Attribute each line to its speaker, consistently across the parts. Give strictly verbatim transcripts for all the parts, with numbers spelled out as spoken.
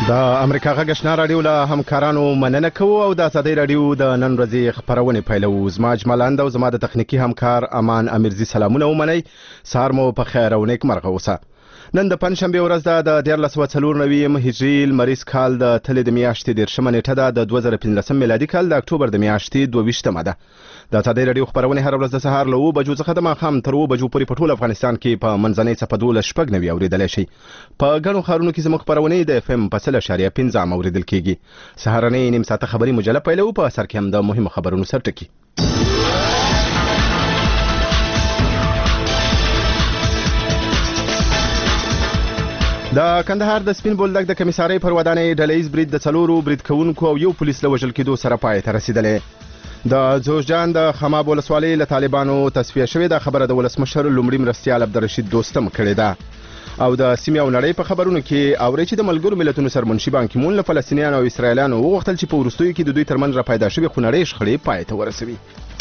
Speaker 1: د امریکا غږ آشنا راډیو له همکارانو مننه کوو او د ازادۍ راډیو د نن ورځې خپرونې پیلوو. زما اجمالاند او زما د تخنیکي همکار امان امیرزي سلامونه ومنئ. سهار مو په خیر او نیکمرغه اوسه. نن د پنجشنبې ورځ ده، د دیارلس سوه څلور نوي هجري لمریز کال د تلې د میاشتې دېرشمه نیټه ده، د دوه زره پنځلسم میلادي کال د اکتوبر د میاشتې دوه ویشتمه ده. د ازادۍ راډیو خپرونې هره ورځ د سهار له اوه بجو څخه د ماښام تر اوه بجو پورې په ټول افغانستان کې په منځنۍ څپه دولس شپږ نوي اورېدلی شئ. په ګڼو ښارونو کې زموږ خپرونې د اف ام په سل اشاریه پنځه هم اورېدل کېږي. سهارنۍ نیم ساعته خبري مجله پیلوو، په سر کې هم د مهمو خبرونو سرټکي. د کندهار د سپین بولدک د کمیسارۍ پر ودانۍ ډلهیز برید د څلورو برید کوونکو او یو پولیس له وژل کېدو سره پای ته رسېدلی. د جوزجان د خماب ولسوالۍ له طالبانو تصفیه شوې ده خبره د ولسمشر لومړي مرستیال عبدالرشید دوستم کړې ده. او د سیمې او نړۍ په خبرونو کې اورئ چې د ملګرو ملتونو سرمنشي بان کی مون له فلسطینیانو او اسرائیلیانو وغوښتل چې په وروستیو کې د دوی ترمنځ را پیدا شوې خونړۍ شخړې پای ته ورسوي.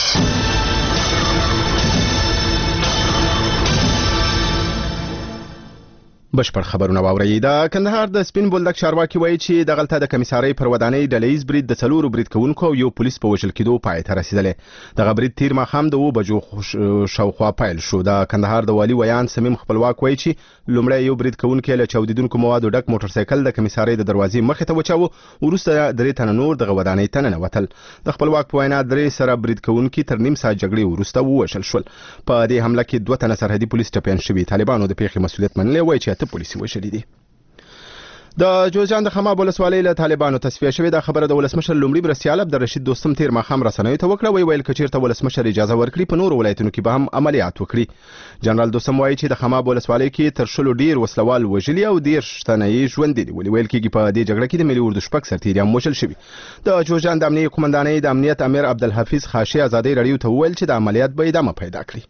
Speaker 1: بشپړ خبرونه واورئ. د کندهار د سپین بولدک چارواکي وایي چې دغلته د کمیسارۍ پر ودانۍ ډلهیز برید د څلورو برید کوونکو او یو پولیس په وژل کېدو پای ته رسېدلی. دغه برید تیر ماښام د اوه بجو شاوخوا پیل شو. د کندهار د والي ویان صمیم خپلواک وایي چې لومړی یو برید کوونکی له چاودېدونکو موادو ډک موټرسایکل د کمیسارۍ د دروازې مخې ته وچاوه، وروسته درې تنه نور دغه ودانۍ ته ننوتل. د خپلواک په وینا درې سره برید کوونکي تر نیم ساعت جګړې وروسته ووژل شول. په دې حمله کې دوه تنه سرحدي پولیس ټپیان شوي. طالبانو د پیښې مسؤلیت منلی وایي چې اته پولیس وژلي دي. د جوزجان د خماب ولسوالۍ له طالبانو تصفیه شوې ده خبره د ولسمشر لومړي مرستیال عبدالرشید دوستم تیر ماښام رسنیو ته وکړه. وی ویل که چېرته ولسمشر اجازه ورکړي په نورو ولایتونو کې به هم عملیات وکړي. جنرال دوستم وایي چې د خماب ولسوالۍ کې تر شلو ډیر وسلوال وژلي او دېرش تنه یې ژوندي دي. ویل کېږي په دې جګړه کې د ملي اردو شپږ سرتیري هم وژل شوي. د جوزجان د امنیې قومندانۍ د امنیت امیر عبدالحفیظ خاشي ازادۍ راډیو ته وویل چې د عملیات به ادامه پیدا کړي.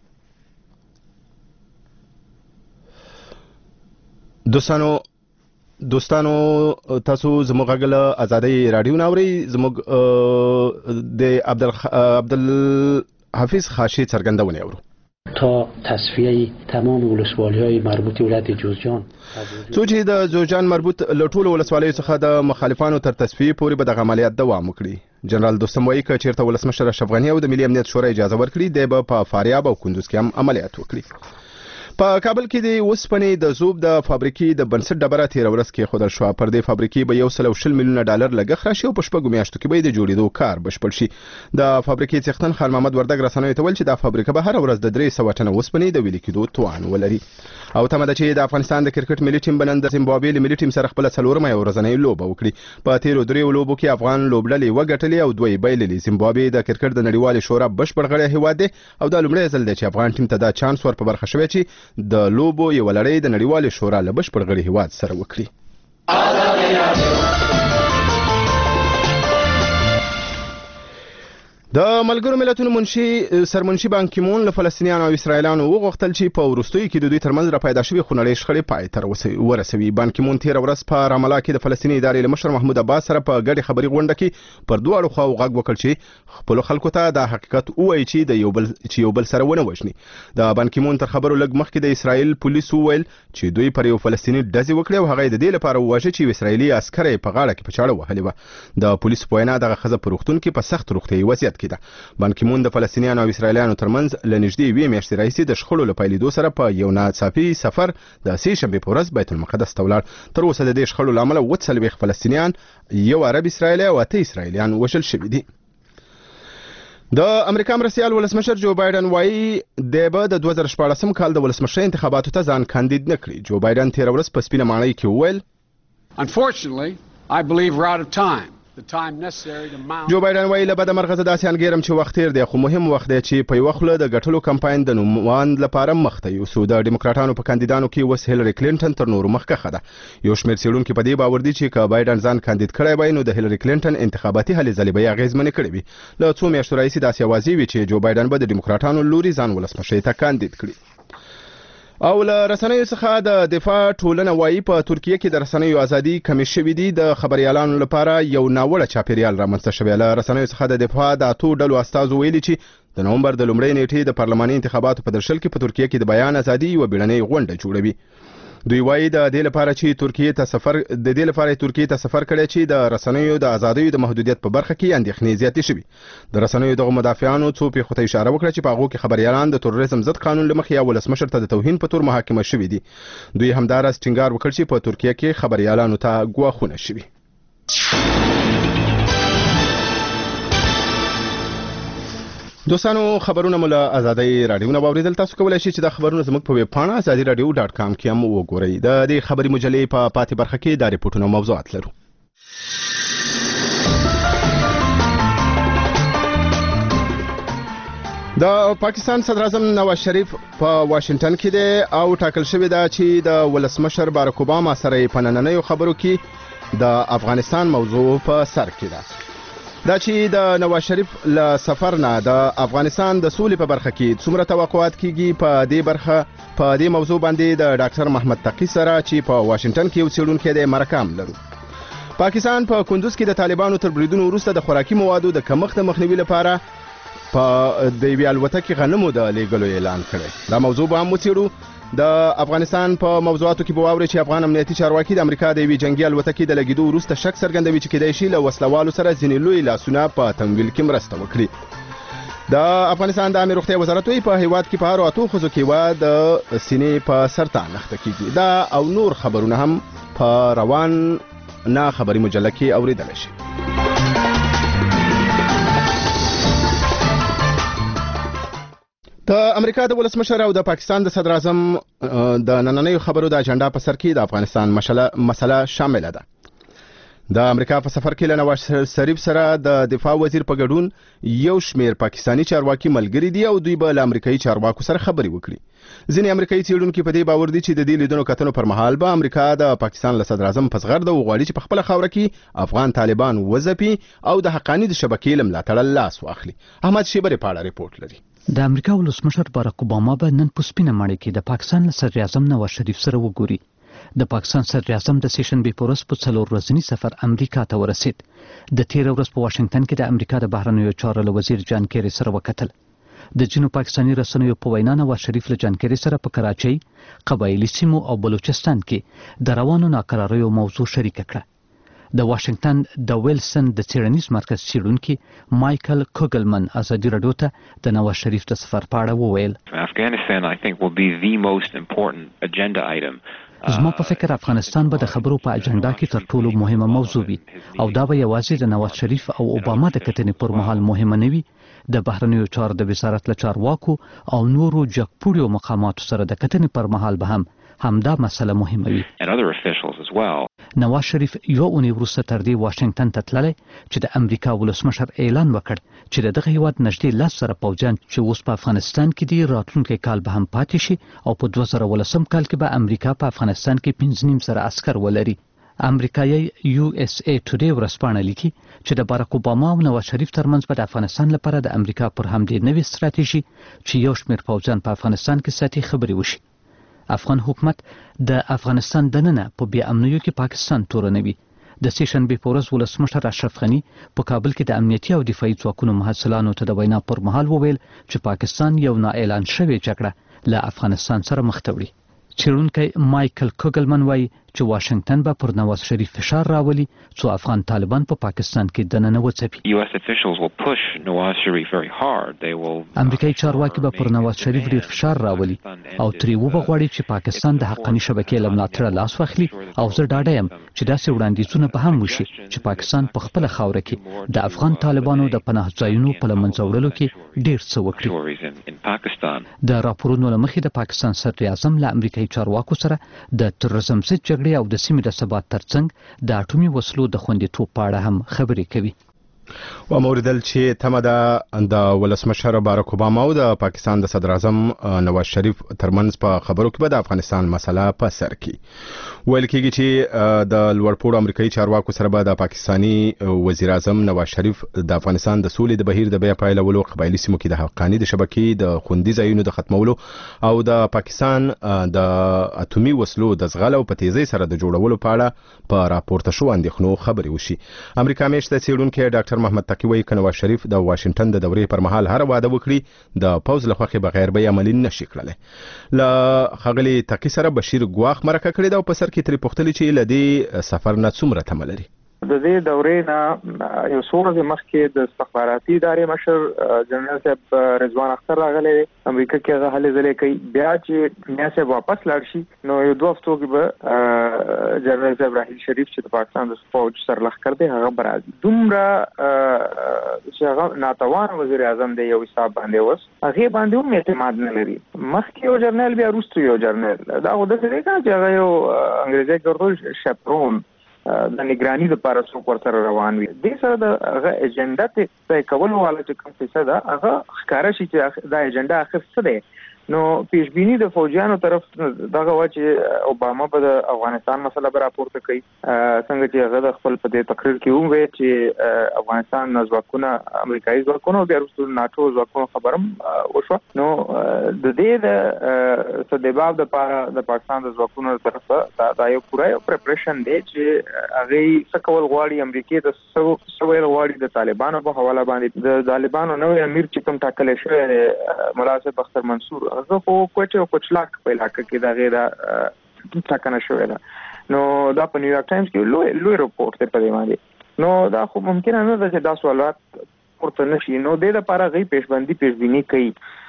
Speaker 1: دوستانو دوستانو تاسو زموږ غږ له ازادۍ راډیو نه اورئ. زموږ د عبدالحفیظ خاشي څرګندونې اورو.
Speaker 2: تا تصفیه تمام ولسوالی‌های مربوط ولایت جوزجان
Speaker 1: څو چې د جوزجان مربوط له ټولو ولسوالیو څخه د مخالفانو تر تصفیې پورې به دغه عملیات دوام وکړي. جنرال دوستم وایي که چېرته ولسمشر اشرف غني او د ملي امنیت شورا اجازه ورکړي دی به په فاریاب او کندوز کې هم عملیات وکړي. په کابل کې د اوسپنې د ذوب د فابریکې د بنسټ ډبره تېره ورځ کېښودل شوه. پر دې فابریکې به یو سل او شل میلیونه ډالر لګښت راشي او په شپږو میاشتو کې به یې د جوړېدو کار بشپړ شي. د فابریکې څښتن خان محمد وردګ رسنیو ته ویل چې دا فابریکه به هره ورځ د درې سوه ټنه اوسپنې د ویلې کېدو توان ولري. او تمه ده چې د افغانستان د کرکټ ملي ټیم به نن د زیمبابوې له ملي ټیم سره خپله څلورمه ورځنۍ لوبه وکړي. په تېرو دریو لوبو کې افغان لوبډلې وګټلې او دوی بایللې. زیمبابوې د کرکټ د نړیوالې شورا بشپړ غړی هیواد دی او دا لومړی ځل دی چې افغان ټیم ته دا چانس ور په برخه شوی چې د لوبو یو لړۍ د نړیوالې شورا له بشپړ غړي هیواد سره وکړي. د ملګرو ملتونو منشي سرمنشي بان کی مون له فلسطینیانو او اسرائیلیانو وغوښتل چې په وروستیو کې د دوی ترمنځ را پیدا شوې خونړۍ شخړې پای ته ورسوي. بان کی مون تېره ورځ په رامالا کې د فلسطیني ادارې له مشر محمود عباس سره په ګډې خبري غونډه کې پر دواړو خواو غږ وکړ چې خپلو خلکو ته دا حقیقت ووایي چې د یو بل چې یو بل سره ونه وژني. د بان کی مون تر خبرو لږ مخکې د اسرائیل پولیسو وویل چې دوی پر یو فلسطیني ډزې وکړې او هغه یې د دې لپاره وواژه چې یو اسرائیلي عسکر یې په غاړه کې په چاړه وهلې وه. د پولیسو په وینا دغه ښځه په روغتون کې په سخت روغتیایي وضعیت کې ده. بان کی مون د فلسطینیانو او اسرائیلیانو ترمنځ له نږدې یوې میاشتې راهیسې د شخړو له پیلېدو سره په یو ناڅاپي سفر د سې شنبې په ورځ بیت المقدس ته ولاړ. تر اوسه د دې شخړو له امله اووه څلوېښت فلسطینیان، یو عرب اسرائیلی او اته اسرائیلیان وژل شوي دي. د امریکا مرستیال ولسمشر جو بایدن وایي دی به د دوه زره شپاړسم کال د ولسمشرۍ انتخاباتو ته ځان کاندید نه کړي. جو بایدن تېره ورځ په سپینه ماڼۍ کې وویل
Speaker 3: Unfortunately, I believe we're out of time.
Speaker 1: جو بایدن وایي له بده مرغه زه داسې انګیرم چې وخت تېر دی، خو مهم وخت دی چې په یوه خوله د ګټلو کمپاین د نوماند لپاره مخ ته یوسو. د ډیموکراټانو په کاندیدانو کې اوس هیلري کلینټن تر نورو مخکښه ده. یو شمېر څېړونکي په دې باور دي چې که بایدن ځان کاندید کړی وای نو د هیلري کلینټن انتخاباتي هلې ځلې به یې اغېزمنې کړې وي. له څو میاشتو راهیسې داسې اوازې وي چې جو بایدن به د ډیموکراټانو لوري ځان ولسمشرۍ ته کاندید کړي. او له رسنیو څخه د دفاع ټولنه وایي په ترکیه کې د رسنیو ازادي کمې شوې دي. د خبریالانو لپاره یو ناوړه چاپیریال رامنځته شوی. له رسنیو څخه د دفاع د اتو ډلو استازو ویلي چې د نومبر د لومړۍ نیټې د پارلماني انتخاباتو په درشل کې په ترکیه کې د بیان ازادي یوه بیړنۍ غونډه جوړوي. دوی وایي د دې لپاره چې ترکیه ته سفر د دې لپاره ترکیه ته سفر کړی چې د رسنیو د ازادۍ د محدودیت په برخه کې اندېښنې زیاتې شوي. د رسنیو دغه مدافعانو څو پیښو ته اشاره وکړه چې په هغو کې خبریالان د تروریزم ضد قانون له مخې یا ولسمشر ته د توهین په تور محاکمه شوي دي. دوی همداراز ټینګار وکړ چې په ترکیه کې خبریالانو ته ګواښونه شوي. دوستانو خبرونه مله ازادۍ رادیو نه واوریدل. تاسو کولای شئ چې دا خبرونه زموږ په ویب پاڼه ازادي رادیو ډاټ کام کې هم وګورئ. د دې خبري مجلې په پاتې برخه کې د ریپورتونو موضوعات لرو. د پاکستان صدر اعظم نواز شریف په واشنگټن کې دی او ټاکل شوی دا چې د ولسمشر باراک اوباما سره په نننیو خبرو کې د افغانستان موضوع په سر کې ده. دا چې د نواز شریف له سفر نه د افغانستان د سولې په برخه کې څومره توقعات کیږي، په دې برخه په دې موضوع باندې د ډاکټر محمد تقی سره چې په واشنگټن کې یو څېړونکی دی مرکه لرو. پاکستان په کندوز کې د طالبانو تر بریدونو وروسته د خوراکي موادو د کمښت مخنیوي لپاره په د یوې الوتکې غنمو د لیږلو اعلان کړی. دا موضوع به هم وڅېړو. د افغانستان په موضوعاتو کې به واورئ چې افغان امنیتي چارواکي د امریکا د یوې جنګي الوتکې د لګېدو وروسته شک څرګندوي چې کیدای شي له وسلوالو سره ځینې لوی لاسونه په تمویل کې مرسته وکړي. د افغانستان د عامه روغتیا وزارت وایي په هیواد کې په هرو اتو ښځو کې وه د سینې په سرطان اخته کیږي. دا او نور خبرونه هم په روان نه خبري مجله کې اوریدلی شي. د امریکا د ولسمشر او د پاکستان د صدر اعظم د نننیو خبرو د اجنډا په سر کې د افغانستان مسله شامله ده. د امریکا په سفر کې له نواز شریف سره د دفاع وزیر په ګډون یو شمیر پاکستانی چارواکي ملګري دي او دوی به له امریکایي چارواکو سره خبرې وکړي. ځینې امریکایي څېړونکي په دې باور دي چې د دې لیدنو کتنو پر مهال به امریکا د پاکستان له صدر اعظم په زغرده وغواړي چې په خپله خاوره کې افغان طالبان وځپي او د حقاني د شبکې له ملاتړه لاس واخلي. احمد شیبري په اړه ریپورټ لري.
Speaker 4: د امریکا ولسمشر باراک اوباما به نن په سپینه ماڼۍ کې د پاکستان له صدر اعظم نواز شریف سره وګوري. د پاکستان صدر اعظم د سه شنبې په ورځ په څلور ورځني سفر امریکا ته ورسید. د تېره ورځ په واشنګټن کې د امریکا د بهرنیو چارو له وزیر جان کیری سره وکتل. د ځینو پاکستاني رسنیو په وینا نواز شریف له جان کیری سره په کراچۍ، قبایلي سیمو او بلوچستان کې د روانو ناکراریو موضوع شریکه کړه. د واشنگټن د ویلسن د څېړنیز مرکز څېړونکي مایکل کوګلمن ازادي راډیو ته د نواز شریف د سفر په اړه وویل.
Speaker 5: Afghanistan I think will be the most important agenda item.
Speaker 4: زما په فکر افغانستان به د خبرو په اجنډا کې تر ټولو مهمه موضوع وي او دا به یوازې د نواز شریف او اوباما د کتنې پر مهال مهمه نه وي. د بهرنیو چارو د وزارت له چارواکو او نورو جګپوړیو مقاماتو سره د کتنې پر مهال به هم همدا مسله مهمه وي.
Speaker 5: And other officials as well.
Speaker 4: نواز شریف یو اونۍ وروسته تر دې واشنګټن ته تللی چې د امریکا ولسمشر اعلان وکړ چې د دغه هیواد نږدې لس زره پوځیان چې اوس په افغانستان کې دي راتلونکی کال به هم پاتې شي او په دوه زره ولسم کال کې به امریکا په افغانستان کې پنځه نیم زره عسکر ولري. امریکایي یو اس ای ټوډے ورځپاڼه لیکي چې د باراک اوباما او نواز شریف ترمنځ به د افغانستان لپاره د امریکا پر همدې نوې ستراتیژي چې یو شمېر پوځیان په افغانستان کې ساتي خبرې وشي. افغان حکومت د افغانستان دننه په بې امنیو کې پاکستان تورنوي. د سه شنبې په ورځ ولسمشر اشرف غني په کابل کې د امنیتي او دفاعي ځواکونو محصلانو ته د وینا پر مهال وویل چې پاکستان یو نا اعلان شوې جګړه له افغانستان سره مخ ته وړي. څېړونکی مایکل کوګلمن وایي چې واشنګټن به پر نواز شریف فشار راولي څو افغان طالبان په پاکستان کې دننه وځپي.
Speaker 5: U S officials will push Nawaz Sharif very hard. They will
Speaker 4: امریکایي چارواکي به پر نواز شریف ډیر فشار راولي او ترې وبغواړي چې پاکستان د حقاني شبکې له ملاتړه لاس واخلي او زه ډاډه یم چې داسې وړاندیزونه به هم وشي چې پاکستان په خپله خاوره کې د افغان طالبانو د پناه ځایونو په له منځه وړلو کې ډیر څه وکړي. د راپورونو له مخې د پاکستان صدر اعظم له امریکایي چارواکو سره د تروریزم ضد جګړې او د سیمې د ثبات ترڅنګ د اټومي وسلو د خوندیتوب په اړه هم خبرې کوي.
Speaker 1: و موردل چې تمه ده د ولسمشر باراک اوباما او د پاکستان د صدر اعظم نواز شریف ترمنځ په خبرو کې به د افغانستان مسله په سر کې ویل کېږي چې د لوړپوړو امریکایي چارواکو سره به د پاکستانی وزیر اعظم نواز شریف د افغانستان د سولې د بهیر د بیا پایلولو، قبایلي سیمو کې د حقاني د شبکې د خوندي ځایونو د ختمولو او د پاکستان د اټومي وسلو د زغال او په تیزۍ سره د جوړولو په اړه په راپورته شو اندېښنو خبرې وشي. امریکا میشته څېړونکی ډاکټر ډاکټر محمد تقی وایي که نواز شریف د واشنگټن د دورې پر مهال هر واده وکړي د پوز له خوښې بغیر به عملي نشي کړلی. له ښاغلي تقی سره بشیر ګواخ مرکه کړې ده او په سر کې ترې پوښتلي چې له دې سفر نه څومره تمه لري.
Speaker 6: د دې دورې نه یو څو ورځې مخکې د استخباراتي ادارې مشر جنرال صاحب رضوان اختر راغلی امریکا کې هغه هلې ځلې کوي. بیا چې میا صاحب واپس لاړ شي نو یو دوه هفتو کې به جنرال صاحب راحیل شریف چې د پاکستان د فوج سرلښکر دی هغه به راځي. دومره چې هغه ناتوان وزیر اعظم دی یو حساب باندې اوس هغې باندې هم اعتماد نه لري. مخکې یو جرنیل بیا وروسته یو جرنیل دا خو داسې دی که چې هغه یو انګریزي کې ورته شپرون د نگرانی د لپاره څوک ورسره روان وي. دې سره د هغه ایجنډا ته طی کولو والا چې کوم څه ده هغه ښکاره شي چې دا ایجنډا اخر څه دی. نو پیشبینی د فوجیانو طرف دغه و چې اوباما به د افغانستان مسله به راپورته کوي څنګه چې هغه د خپل په دې تقریر کې هم وی چې افغانستان نه ځواکونه امریکایي ځواکونه بیا وروسته ناټو ځواکونه خبرم وشوه. نو د دې د سدباب د لپاره د پاکستان د ځواکونو طرفه دا یو پوره یو پریپریشن دی چې هغه څه کول غواړي امریکای د سویل غواړي د طالبانو په حواله باندې د طالبانو نوې امیر چې کوم ټاکل شوی ملاصب اختر منصور هغه خو کوټه او کوچلاک په علاقه کې دا غیر ټاکنه شوې ده. نو دا په نیویارک ټایمز کې لوی لوی رپورټ دی په دې باندې. نو دا خو ممکن نه ده چې دا سوالات ورته نشي. نو د لپاره غي پیشبندي پیشبینی کوي.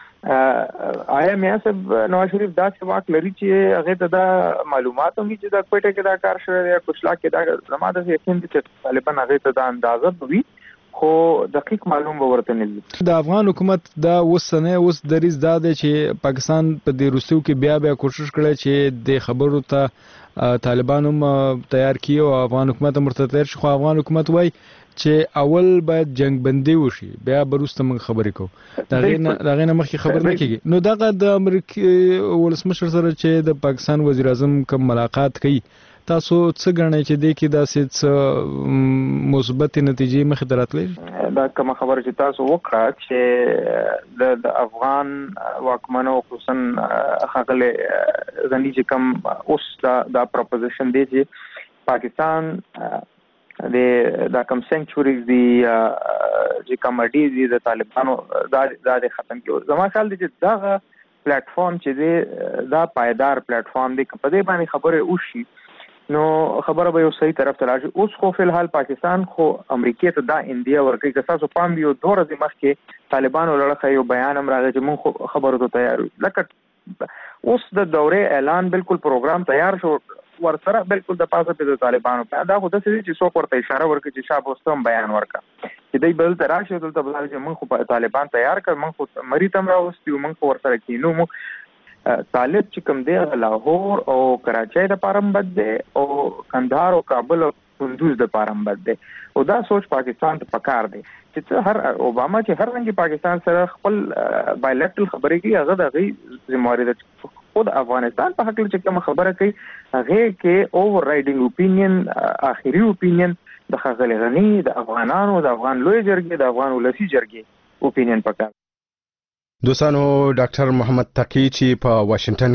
Speaker 6: آیا میا صاحب نواز شریف دا څه واک لري چې هغه ته دا معلومات هم چې دا کوټه کې دا کار شوی دی کوچلاک کې دا زماده یقین دي چې طالبان هغه ته دا اندازه وي خو دقیق معلوم به ورته نه وي.
Speaker 7: د افغان حکومت دا وسنه اوس دریز دا دی چې پاکستان په دې روسیو کې بیا بیا کوشش کړي چې د خبرو ته طالبان هم تیار کړي او افغان حکومت مرتد تیر شي. خو افغان حکومت وایي چې اول باید جنگ بندي وشي بیا بروسته موږ خبرې کوو. دا غینه دا غینه مخکې خبر نه کیږي. نو دغه د امریکای ولسمشر سره چې د پاکستان وزیر اعظم کوم ملاقات کوي تاسو څه غواړئ چې د کې داسې څه مثبت نتیجې مخې ته راتلې؟
Speaker 6: دا کوم خبره چې تاسو وکړه چې د افغان واکمنو خصوصا خغله غنی چې کوم اوس دا د پروپوزیشن دی چې پاکستان د دا کوم سنچوريز دی چې کوم ډی دی د طالبانو دا د ختم کیو. زما خیال دی چې دا پلیټ فارم چې دی دا پایدار پلیټ فارم دی په دې باندې خبره وشي نو خبره به یو صحیح طرف ته راځي. اوس خو په الحال پاکستان خو امریکای ته دا انډیا ورکړي که تاسو پام یو دوه ورځې مخکې طالبانو لړخه یو بیان هم راغی چې موږ خبرو ته تیار یو. لکه اوس د دورې اعلان بالکل پروګرام تیار شو ورسره بالکل د پاسه په طالبانو په دا خو د څه چې څوک ورته اشاره ورکړي چې شابه واستم بیان ورکړه چې دوی بل تر راشه دلته بل چې موږ خو طالبان تیار کړ موږ خو مری تم راوستي موږ خو ورسره کینو موږ طالب چې کوم دی لاهور او کراچۍ د پارم بد دی او کندهار او کابل او کندوز د پارم بد دی او دا سوچ پاکستان ته پکار دی چې هر اوباما چې هر رنګي پاکستان سره خپل بایلیټرل خبرې کوي هغه د غي ذمہواری ده. خود افغانستان په حق چې کوم خبره کوي هغه کې اوور رائډینګ اوپینین اخیری اوپینین د خغل غنی د افغانانو د افغان لوی جرګې د افغان ولسی جرګې اوپینین پکار.
Speaker 1: دوستانو ډاکټر محمد تقی چې په واشنگټن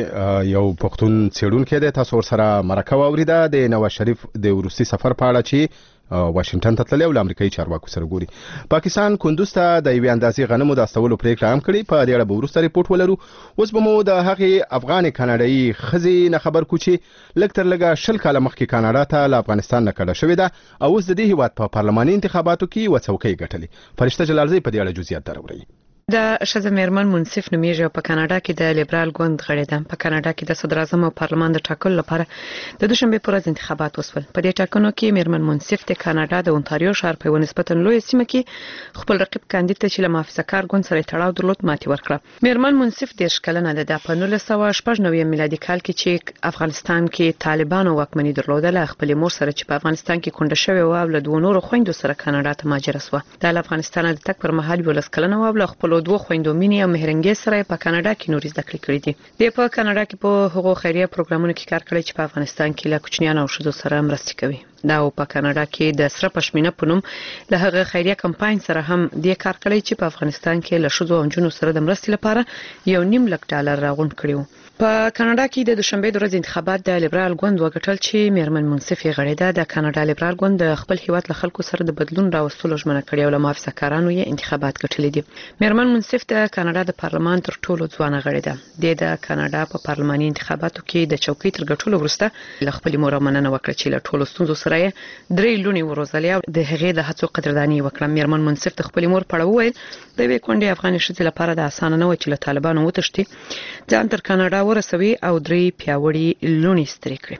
Speaker 1: کې یو پښتون څېړونکی دی تاسو سره مرکه واوریده د نواز شریف د روسي سفر په اړه چې واشنگټن ته تللی او امریکایي چارواکو سره ګوري. پاکستان کندوز ته د یوې اندازې غنمو د استولو پریکړه هم کړې. په دې اړه به وروسته ریپورټ ولرو. اوس به مو د هغې افغان کاناډایي ښځې نه خبر کو چې لږ تر لږه شل کاله مخکې کاناډا ته له افغانستان نه کډه شوې ده او اوس د دې هیواد په پارلماني انتخاباتو کې یوه څوکۍ ګټلې. فرشته جلالزی په دې اړه جزئیات دراوړي.
Speaker 8: د ښځه میرمن منصف نومیږي او په کاناډا کې د لیبرال ګوند غړې ده. په کاناډا کې د صدر اعظم او پارلمان د ټاکلو لپاره د دوشنبه پر ورځ انتخابات وشول. په دې ټاکنو کې میرمن منصف د کاناډا د اونټاریو ښار په نسبتا لوی سیمه کې خپل رقیب کاندید ته چې له محافظه‌کار ګوند سره تړاو درلود ماتې ورکړه. میرمن منصف د شکلنه ده په نولس سوه شپږ نوي میلادي کال کې چې افغانستان کې طالبانو واکمني درلودله خپل مور سره چې په افغانستان کې کونډه شوی او له دوه نورو خويندو سره کاناډا ته مهاجر شوه. د افغانستان د تک پر مهال ولس کلنه او له خپل دوه خويندو مینې او مهرنګي سره په کاناډا کې نوري زده کړې کړې دي. د په کاناډا کې په هغو خیریه پروګرامونو کې کار کوي چې په افغانستان کې له کوچنیانو او ښځو سره مرسته کوي. دا په کاناډا کې د سره پښمینه په نوم له هغه خیریه کمپاین سره هم د کار کوي چې په افغانستان کې له ښځو او جنونو سره د مرستې لپاره یو نیم لک ډالر راغونډ کړیو. په کاناډا کې د دوشنبه د ورځې انتخابات د لیبرال ګوند وګټل چې میرمن منصف یې غړې ده. د کاناډا لیبرال ګوند د خپل هیواد له خلکو سره د بدلون راوستلو ژمنه کړې او له محافظه‌کارانو یې انتخابات ګټلې دي. میرمن منصف د کاناډا د پارلمان تر ټولو ځوانه غړې ده. د کاناډا په پارلماني انتخاباتو کې د چوکۍ تر ګټلو وروسته له خپل مور مننه وکړه چې له ټولو ستونزو سره یې درې لونی وروزلې او د هغې د هڅو قدرداني وکړه. میرمن منصف د خپل مور په اړه وویل د یوې کونډې افغاني ښځې لپاره د اسانه نه و چې له طالبانو وتښتي، ځان تر کاناډا ورسوي او درې پیاوړي لونی سترې کړي.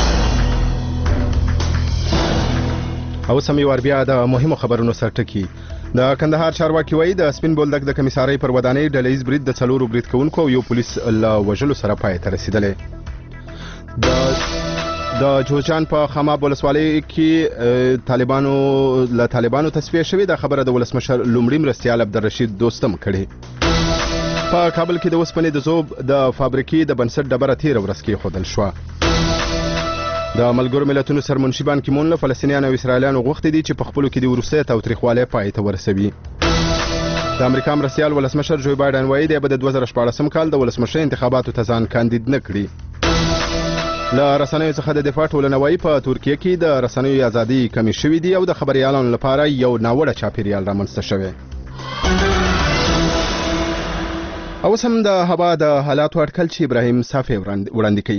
Speaker 1: او سمې ور بیا د مهمو خبرونو سرټکی. د کندهار چارواکي وایي د سپین بولدک د کمیسارۍ پر ودانۍ ډلهیز برید د څلورو برید کوونکو او یو پولیس له وژلو سره پای ته رسیدلی. د د جوزجان په خماب ولسوالۍ کې طالبانو له طالبانو تصفیه شوې د خبره د ولسمشر لومړي مرستیال عبدالرشید دوستم کړي. په کابل کې د اوسپنې د ذوب د فابریکې د بنسټ ډبره تیره ورځ کېښودل شوه. د ملګرو ملتونو سرمنشي بان کی مون له فلسطینیانو او اسرائیلیانو غوښتي دي چې په خپلو کې د وروستۍ تاوتریخوالۍ پای ته ورسوي. د امریکا مرستیال ولسمشر جو بایدن وایي دی به د دوه زره شپاړسم کال د ولسمشر انتخاباتو ته ځان کاندید نه کړي. له رسنیو څخه د دفاع ټولنوي په ترکیه کې د رسنیو ازادي کمې شوې دي او د خبريالانو لپاره یو ناوړه چاپیریال رامنځته شوی. او سم د هوا د حالاتو اټکل چې ابراهیم صافي وړاندې کوي.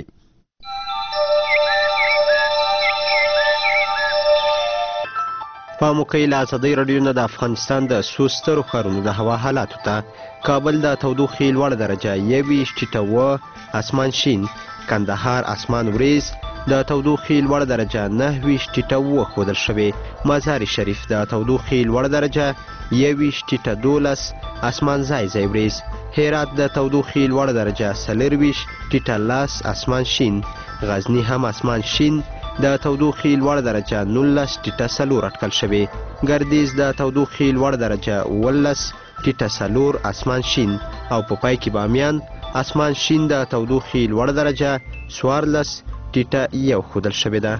Speaker 9: په موقع له ازادۍ راډیو نه د افغانستان د څو سترو ښارونو د هوا حالاتو ته. کابل د تودوخې لوړه درجه یوویشت ټیټه اوه، اسمان شین. کندهار اسمان وریځ، د تودوخې لوړه درجه نهه ویشت ټیټه اوه ښودل شوې. مزار شریف د تودوخې لوړه درجه یوویشت ټیټه دولس، اسمان ځای ځای وریځ. هرات د تودوخې لوړه درجه څلرویشت ټیټه لس، اسمان شین. غزني هم اسمان شین، د تودوخې لوړه درجه نولس ټیټه څلور اټکل شوې. ګردیز د تودوخې لوړه درجه اوولس ټیټه څلور، اسمان شین. او په پای کې بامیان اسمان شین، د تودوخې لوړه درجه څوارلس ټیټه یو ښودل شوې ده.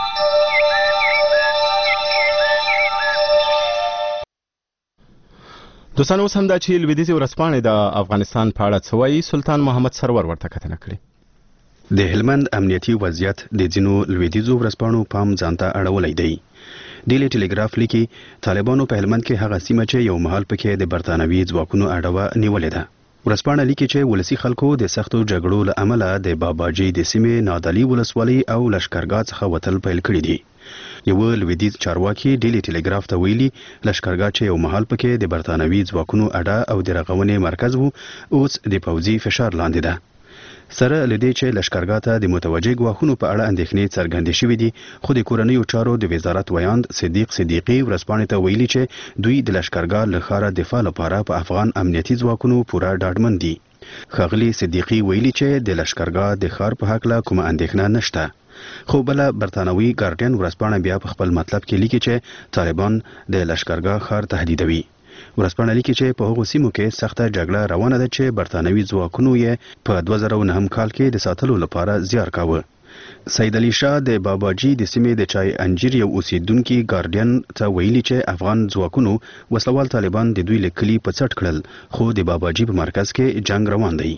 Speaker 1: دوستانو اوس هم دا چې لویدیځې ورځپاڼې د افغانستان په اړه څه وایي، سلطان محمد سرور ورته کتنه کړې.
Speaker 10: د هلمند امنیتي وضعیت د ځینو لویدیځو ورځپاڼو پام ځانته اړولی دی. ډیلی ټیلیګراف لیکي طالبانو په هلمند کې هغه سیمه چې یو مهال پکې د برتانوي ځواکونو اډوه نیولې ده. ورځپاڼه لیکي چې ولسی خلکو د سختو جګړو له امله د باباجي د سیمې نادعلي ولسوالۍ او لشکرګاه څخه وتل پیل کړي دي. یو لویدیځ چارواکي ډیلی ټیلیګراف ته ویلي لشکرګاه چې یو مهال پکې د برتانوي ځواکونو اډه او د رغونې مرکز وو، اوس د پوځي فشار لاندې ده. سره لدې چې لشکرګاه ته د متوجه ګواښونو په اړه اندېښنې څرګندې شوې دي، خو د کورنیو چارو د وزارت ویاند صدیق صدیقي ورځپاڼې ته ویلي چې دوی د لشکرګاه له ښاره دفاع لپاره په افغان امنیتي ځواکونو پوره ډاډمن دي. ښاغلي صدیقي ویلي چې د لشکرګاه د ښار په هکله کومه اندېښنه نشته. خو بله برتانوي ګارډین ورځپاڼه بیا په خپل مطلب کې لیکي چې طالبان د لشکرګاه ښار تهدیدوي. ورځپاڼه لیکي چې په هغو سیمو کې سخته جګړه روانه ده چې برتانوي ځواکونو یې په دوه زره نهم کال کې د ساتلو لپاره زیار کاوه. سید علي شاه د باباجي د سیمې د چای انجیر یو اوسیدونکي ګارډین ته ویلي چې افغان ځواکونو وسلوال طالبان د دوی له کلي په څټ کړل، خو د باباجي په مرکز کې جنگ روان دی.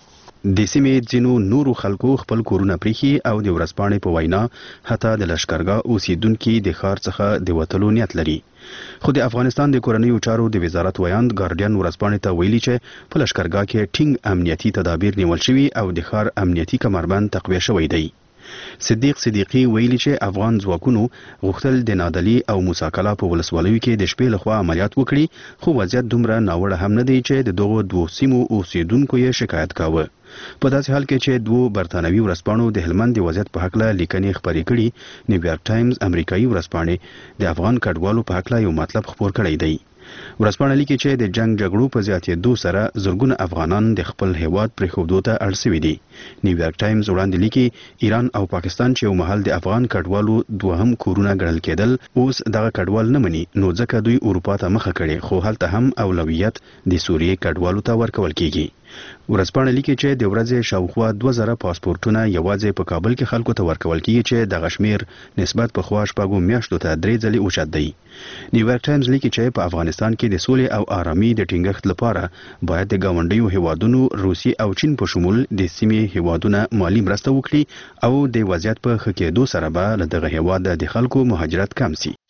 Speaker 10: د سیمې ځینو نورو خلکو خپل کورونه پریښي او د ورځپاڼې په وینا حتی د لشکرګاه اوسیدونکي د ښار څخه د وتلو نیت لري. خو د افغانستان د کورنیو چارو د وزارت ویاند ګارډین ورځپاڼې ته ویلي چې په لشکرګاه کې ټینګ امنیتي تدابیر نیول شوي او د ښار امنیتي کمربند تقویه شوی دی. صدیق صدیقي ویلي چې افغان ځواکونو غوښتل د نادعلي او موسی کلا په ولسوالیو کې د شپې لخوا عملیات وکړي، خو وضعیت دومره ناوړه هم نه دی چې د دغو دوو سیمو اوسیدونکو یې شکایت کاوه. په داسې حال کې چې دوو برتانوي ورځپاڼو د هلمند د وضعیت په هکله لیکنې خپرې کړي، نیویارک ټایمز امریکایي ورځپاڼې د افغان کډوالو په هکله یو مطلب خپور کړی دی. ورځپاڼه لیکي چې د جنگ جګړو په زیاتېدو سره زرګونه افغانان د خپل هیواد پرېښودو ته اړ سوي دي. نیویارک ټایمز وړاندې لیکي ایران او پاکستان چې یو مهال د افغان کډوالو دوهم کورونه ګڼل کېدل، اوس دغه کډوال نه مني، نو ځکه دوی اروپا ته مخه کړې، خو هلته هم اولویت د سوریې کډوالو ته ورکول کیږي. ورځپاڼه لیکي چې د ورځې شاوخوا دوه زره پاسپورتونه یوازې په کابل کې خلکو ته ورکول کیږي چې دغه شمیر نسبت په خوا شپږو میاشتو ته درې ځلې اوچت دی. نیویارک ټایمز لیکي چې په افغانستان کې د سولې او آرامۍ د ټینګښت لپاره باید د ګاونډیو هیوادونو روسیې او چین په شمول د سیمې هیوادونه مالی مرسته وکړي او د وضعیت په ښه کېدو سره به له دغه هیواد د خلکو مهاجرت کم سي.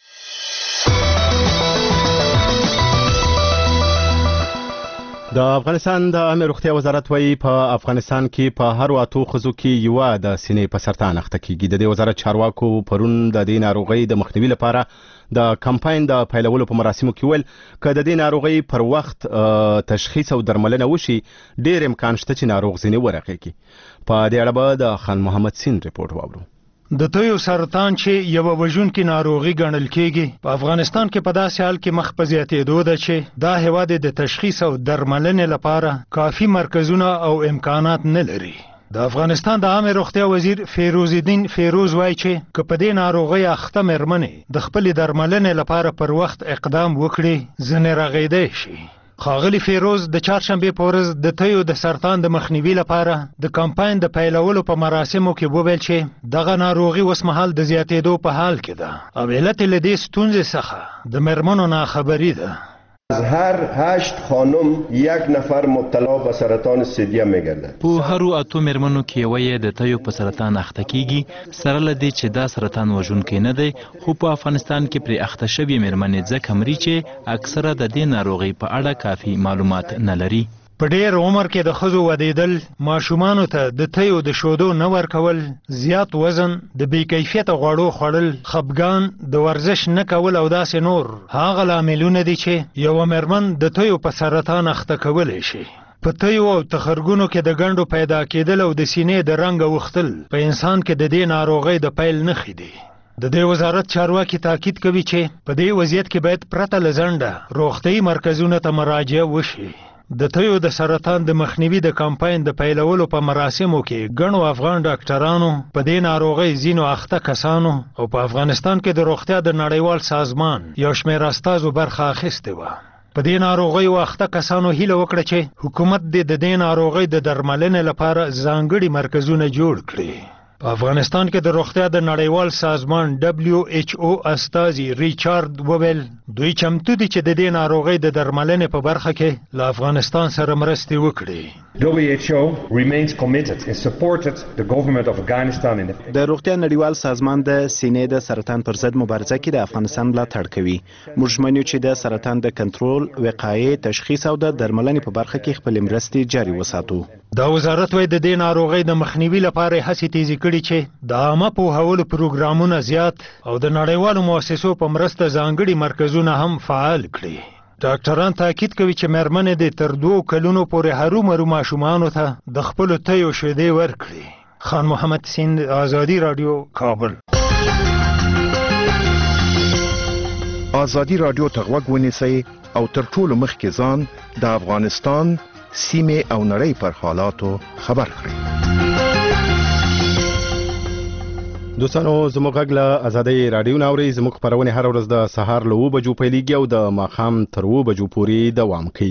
Speaker 1: د افغانستان د عامه روغتیا وزارت وایي په افغانستان کې په هر اتو ښځو کې یوه د سینې په سرطان اخته کیږي. د دې وزارت چارواکو پرون د دې ناروغۍ د مخنیوي لپاره د کمپاین د پیلولو په مراسمو کې ویل که د دې ناروغۍ پر وخت تشخیص او درملنه وشي ډېر امکان شته چې ناروغ ځینې ورغېږي. په دې اړه به د خان محمد سین ریپورت واورو.
Speaker 11: د تویو سرطان چې یو وژونکې ناروغي ګڼل کېږي په افغانستان کې په داسې حال کې مخ په زیاتېدو ده چې دا هیواد د تشخیص او درملنې لپاره کافي مرکزونه او امکانات نه لري. د افغانستان د عامه روغتیا وزیر فیروز الدین فیروز وایي چې که په دې ناروغۍ اخته مېرمنې د خپلې درملنې لپاره پر وخت اقدام وکړي ځینې رغېدی شي. ښاغلي فیروز د چهارشنبې په ورځ د تیو د سرطان د مخنیوي لپاره د کمپاین د پیلولو په مراسمو کې وویل چې دغه ناروغي اوس مهال د زیاتېدو په حال کې ده او علت یې له دې ستونزې څخه د مېرمنو ناخبري ده.
Speaker 12: از هر هشت خانم یک نفر مبتلا به سرطان ثدیه میگردد.
Speaker 13: په هر اتو مېرمنو کې یوه یې د تیو په سرطان اخته کیږي. سره له دې چې دا سرطان وژونکی نه دی خو په افغانستان کې پرې اخته شوې مېرمنې ځکه مري چې اکثره د دې ناروغۍ په اړه کافي معلومات نه لري.
Speaker 11: په ډېر عمر کې د ښځو ودېدل، ماشومانو ته د تیو د شودو نه ورکول، زیات وزن، د بې کیفیته غوړو خوړل، خپګان، د ورزش نه کول او داسې نور هغه لاملونه دي چې یوه مېرمن د تیو په سرطان اخته کولی شي. په تیو او تخرګونو کې د ګنډو پیدا کېدل او د سینې د رنګ اوښتل په انسان کې د دې ناروغۍ د پیل نښې دي. د دې وزارت چارواکي تاکید کوي چې په دې وضعیت کې باید پرته له ځنډه روغتیایي مرکزونو ته مراجعه وشي. د تیو د سرطان د مخنیوي د کمپاین د پیلولو په مراسمو کې ګڼو افغان ډاکټرانو په دې ناروغۍ ځینو اخته کسانو او په افغانستان کې د روغتیا د نړیوال سازمان یو شمېر استازو برخه اخیستې وه. په دې ناروغۍ اخته کسانو هیله وکړه چې حکومت دې د دې ناروغۍ د درملنې لپاره ځانګړي مرکزونه جوړ کړي. په افغانستان کې د روغتیا د نړیوال سازمان دبلیو ایچ او استازي ریچارد وویل دوی چمتو دي چې د دې ناروغۍ د درملنې په برخه کې له افغانستان سره مرستې وکړي.
Speaker 14: W H O remains committed and supported the government of Afghanistan in the
Speaker 15: د روغتیا نړیوال سازمان د سینې د سرطان پر ضد مبارزه کې د افغانستان ملاتړ کوي. موږ ژمن یو چې د سرطان د کنټرول، وقایې، تشخیص او د درملنې په برخه کې خپل مرستې جاري وساتو.
Speaker 11: دا وزارت وایي د دې ناروغۍ د مخنیوي لپاره هڅې تیزې کړي چې د عامه پوهولو پروګرامونه زیات او د نړیوالو مؤسسو په مرسته ځانګړي مرکزونه هم فعال کړي. ډاکټران تاکید کوي چې مېرمنې د تر دوو کلونو پورې هرومرو ماشومانو ته د خپلو تیو شیدې ورکړي. خان محمد سیند، آزادی رادیو، کابل.
Speaker 16: آزادی رادیو ته غوږ ونیسئ او تر ټولو مخکې ځان د افغانستان، سیمې او نړۍ پر حالاتو خبر کړئ.
Speaker 1: دوستانو زموږ غږ له آزادۍ رادیو ناوري. زموږ خپرونې هر ورځ د سهار له اوه بجو پیلیږي او د ماښام تر اوه بجو پورې دوام کوي.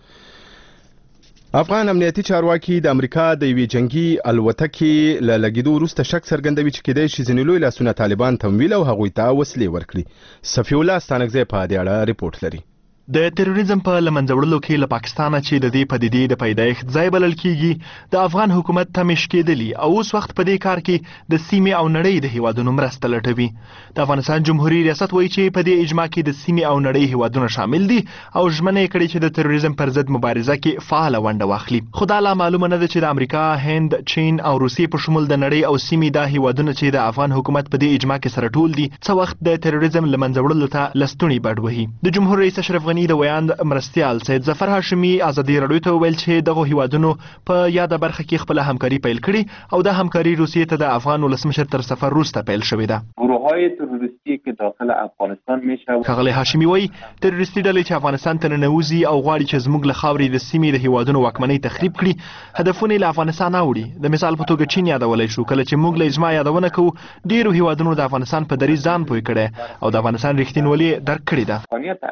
Speaker 1: افغان امنیتي چارواکي د امریکا د یوې جنگي الوتکې له لګېدو وروسته شک څرګندوي چې کېدای شي ځینې لوی لاسونه طالبان تمویل او هغوی ته وسلې ورکړي. صفي الله ستانکزی په دې اړه ریپورټ لري.
Speaker 17: د تروریزم په لمنځه وړلو کې له پاکستانه چې د دې پدیدې د پیدایښت ځای بلل کیږي د افغان حکومت تمش کېدلی او اوس وخت په دې کار کې د سیمې او نړۍ د هیوادونو مرسته لټوي. د افغانستان جمهوریت ریاست وایي چې په دې اجماع کې د سیمې او نړۍ هیوادونه شامل دي او ژمنه یې کړې چې د تروریزم پر ضد مبارزه کې فعاله ونډه واخلي. خو دا لا معلومه نه ده چې د امریکا، هند، چین او روسیې په شمول د نړۍ او سیمې دا هیوادونه چې د افغان حکومت په دې اجماع کې سره ټول دي څه وخت د تروریزم لمنځه وړلو ته لستوڼي بډ وهي. د جمهور رئیس اشرف غني د ویاند مرستیال سید ظفر هاشمي آزادي رادیو ته ویل چې دغه هیوادونو په یاده برخه کې خپل همکاري پیل کړي او د همکاري روسیې ته د افغان ولسمشر تر سفر وروسته پیل شوې ده.
Speaker 18: گروه‌های های تروریستی که داخل افغانستان میشه.
Speaker 17: ښاغلی هاشمي وایي تروریستي ډلې چې افغانستان ته ننوځي او غواړي چې زموږ له خاورې د سیمې د هیوادونو واکمنۍ تخریب کړي هدفونه له افغانستان اوړي. د مثال په توګه چین یادولی شو کله چې موږ له اجماع یادونه کوو ډیرو هیوادونو د افغانستان په دریځ ځان پوه کړی او د افغانستان رښتینولي درک کړې ده.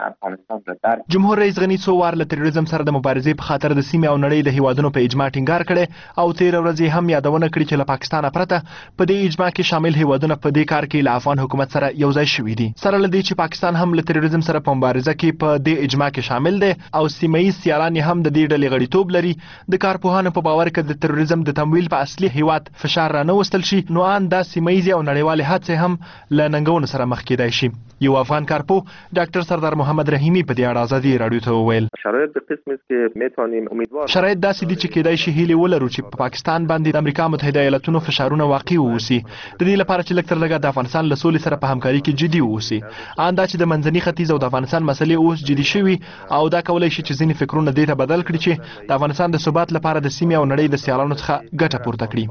Speaker 17: جمهور رئیس غني څو وار له تروریزم سره د مبارزې په خاطر د سیمې او نړۍ د هیوادونو په اجماع ټینګار کړی او تیر ورځ هم یادونه کړې چې له پاکستان پرته په دې اجماع کې شامل هیوادونه په دې کار کې له افغان حکومت سره یو ځای شوي دي. سره له دې چې پاکستان هم له تروریزم سره په مبارزه کې په دې اجماع کې شامل دی او سیمه ییز سیالان هم د دې ډلې غړیتوب لري. د کارپوهانو په باور کې د تروریزم د تمویل په اصلي هیواد فشار را نه وستل شي نو ان دا سیمه ییز او نړیوالې هڅې هم له ننګونو سره مخ کېدای شي. یو افغان کارپو ډاکټر سردار محمد رحیمی په دې اړه ازادي راډیو ته وویل
Speaker 19: شرایط به قسم است که میتونیم امیدوار
Speaker 17: شرایط داسې دي چې کېدای شي هیلې ولرو چې په پاکستان باندې د امریکا متحده ایالاتونو فشارونه واقع واوسي د دې لپاره چې لږ تر لږه د افغانستان له سولې سره په همکاري کې جدي واوسي. ان دا چې د منځني ختیځ او د افغانستان مسلې اوس جدي شوي او دا کولای شي چې ځینې فکرونه دې ته بدل کړي چې د افغانستان د ثبات لپاره د سیمې او نړۍ د سیالانو څخه ګټه پورته کړي.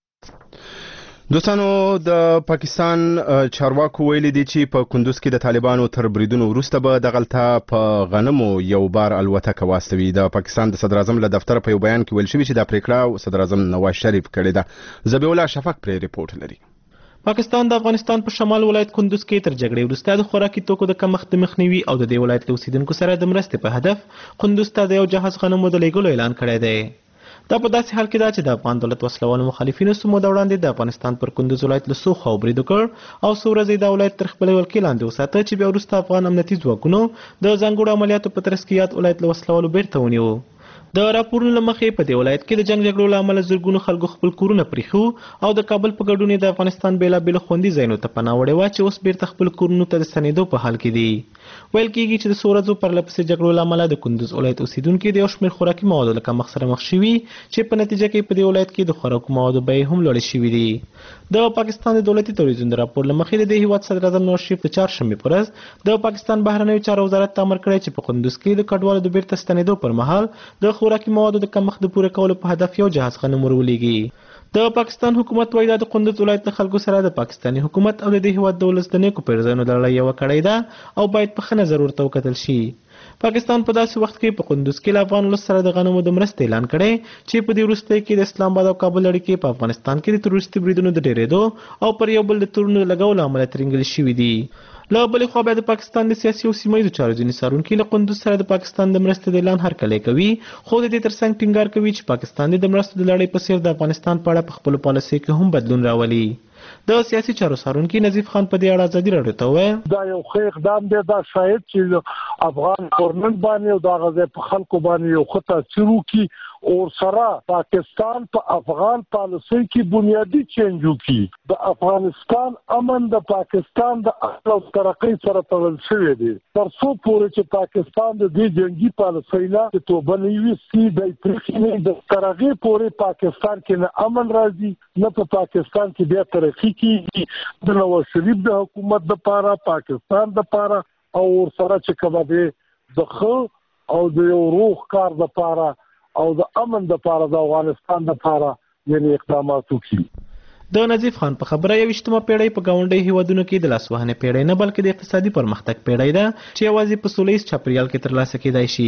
Speaker 1: دوستانو د پاکستان چارواکو ویلي دي چې په کندوز کې د طالبانو تر بریدونو وروسته به دغلته په غنمو یو بار الوتکه واستوي. د پاکستان د صدر اعظم له دفتر په یو بیان کې ویل شوی چې دا پریکړه صدر اعظم نواز شریف کړې ده. زبیح الله شفق پرې ریپورت لري.
Speaker 20: پاکستان د افغانستان په شمال ولایت کندوز کې تر جګړې وروسته د خوراکي توکو د کمښت مخنیوي او د دې ولایت له اوسیدونکو سره د مرستې په هدف کندوز ته د یو جهاز غنمو د لېږلو اعلان کړی دی. دا په داسې حال کې ده چې د افغان دولت وسلوالو مخالفینو څو موده وړاندې د افغانستان پر کندوز ولایت له څو خواو برید وکړ او څو ورځې دا ولایت تر خپلې ولکې لاندې وساته چې بیا وروسته افغان امنیتي ځواکونو د ځانګړو عملیاتو په ترڅ کې یاد ولایت له وسلوالو بیرته ونیو. د راپورونو له مخې په دې ولایت کې د جنګ جګړو له امله زرګونو خلکو خپل کورونه پرېښو او د کابل په ګډون د افغانستان بېلابېلو خوندي ځایونو ته پناه وړې وه چې اوس بیرته خپل کورونو ته د ستنېدو په حال کې دي. ویل کېږي چې د څو ورځو پرلهپسې جګړو له امله د کندوز ولایت اوسیدونکي د یو شمېر خوراکي موادو له کمښت سره مخ شوي چې په نتیجه کې په دې ولایت کې د خوراکو موادو بیې هم لوړې شوي دي. د پاکستان د دولتي تلویزیون د راپور له مخې د دې هیواد صدر اعظم نواز شریف د چهارشنبې په ورځ د پاکستان بهرنیو چارو وزارت ته امر کړی چې په کندوز کې د کډوالو د بیرته ستنېدو پر مهال د خوراکي موادو د کمښت د پوره کولو په هدف یو جهاز غنم ورولېږي. د پاکستان حکومت وایي دا د کندوز ولایت له خلکو سره د پاکستاني حکومت او د دې هیواد د ولس د نیکو پیرزوینو د لړۍ یوه کړۍ ده او باید په ښه نظر ورته وکتل شي. پاکستان په داسې وخت کې په کندوز کې له افغان ولس سره د غنمو د مرستې اعلان کړی چې په دې وروستیو کې د اسلام آباد او کابل اړیکې په افغانستان کې د تروریستي بریدونو د ډېرېدو او پر یو بل د تورونو لګولو امله ترینګلې شوي دي. له بلې خوا بیا د پاکستان د سیاسي او سیمه ییزو چارو ځینې څارونکي له کندوز سره د پاکستان د مرستې د اعلان هرکلی کوي خو د دې ترڅنګ ټینګار کوي چې پاکستان د مرستو د لړۍ په څیر د افغانستان په اړه په خپلو پالیسیو کې هم بدلون راولي. د سیاسي چارو څارونکي نظیف خان په دې اړه ازادي راډیو ته وویل
Speaker 21: دا یو ښه اقدام دی. دا شاید چې افغان ګورنمنټ باندې او د هغه په خلکو باندې یو ښه تاثیر وکړي او سره پاکستان په افغان پالیسۍ کې بنیادي چینج وکړي. د افغانستان امن د پاکستان د اصل او ترقۍ سره تړل شوی دی. تر څو پورې چې پاکستان د دې جنګي پالیسۍ نه توبه نه ویستي دی پرېښي نه د تر هغې پورې پاکستان کې نه امن راځي نه په پاکستان کې بیا ترقي کېږي. د نواز شریف د حکومت دپاره پاکستان دپاره او ورسره چې کومه دی د ښه او د یو روغ کار دپاره او د امن دپاره د افغانستان دپاره یعنې اقدامات وکړي.
Speaker 20: د نظیف خان په خبره یویشتمه پیړۍ په ګاونډي هیوادونو کې د لاسوهنې پیړۍ نه بلکې د اقتصادي پرمختګ پیړۍ ده چې یوازې په سوله ییز چاپیریال کې ترلاسه کېدای شي.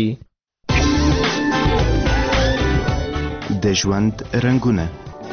Speaker 15: د ژوند رنګونه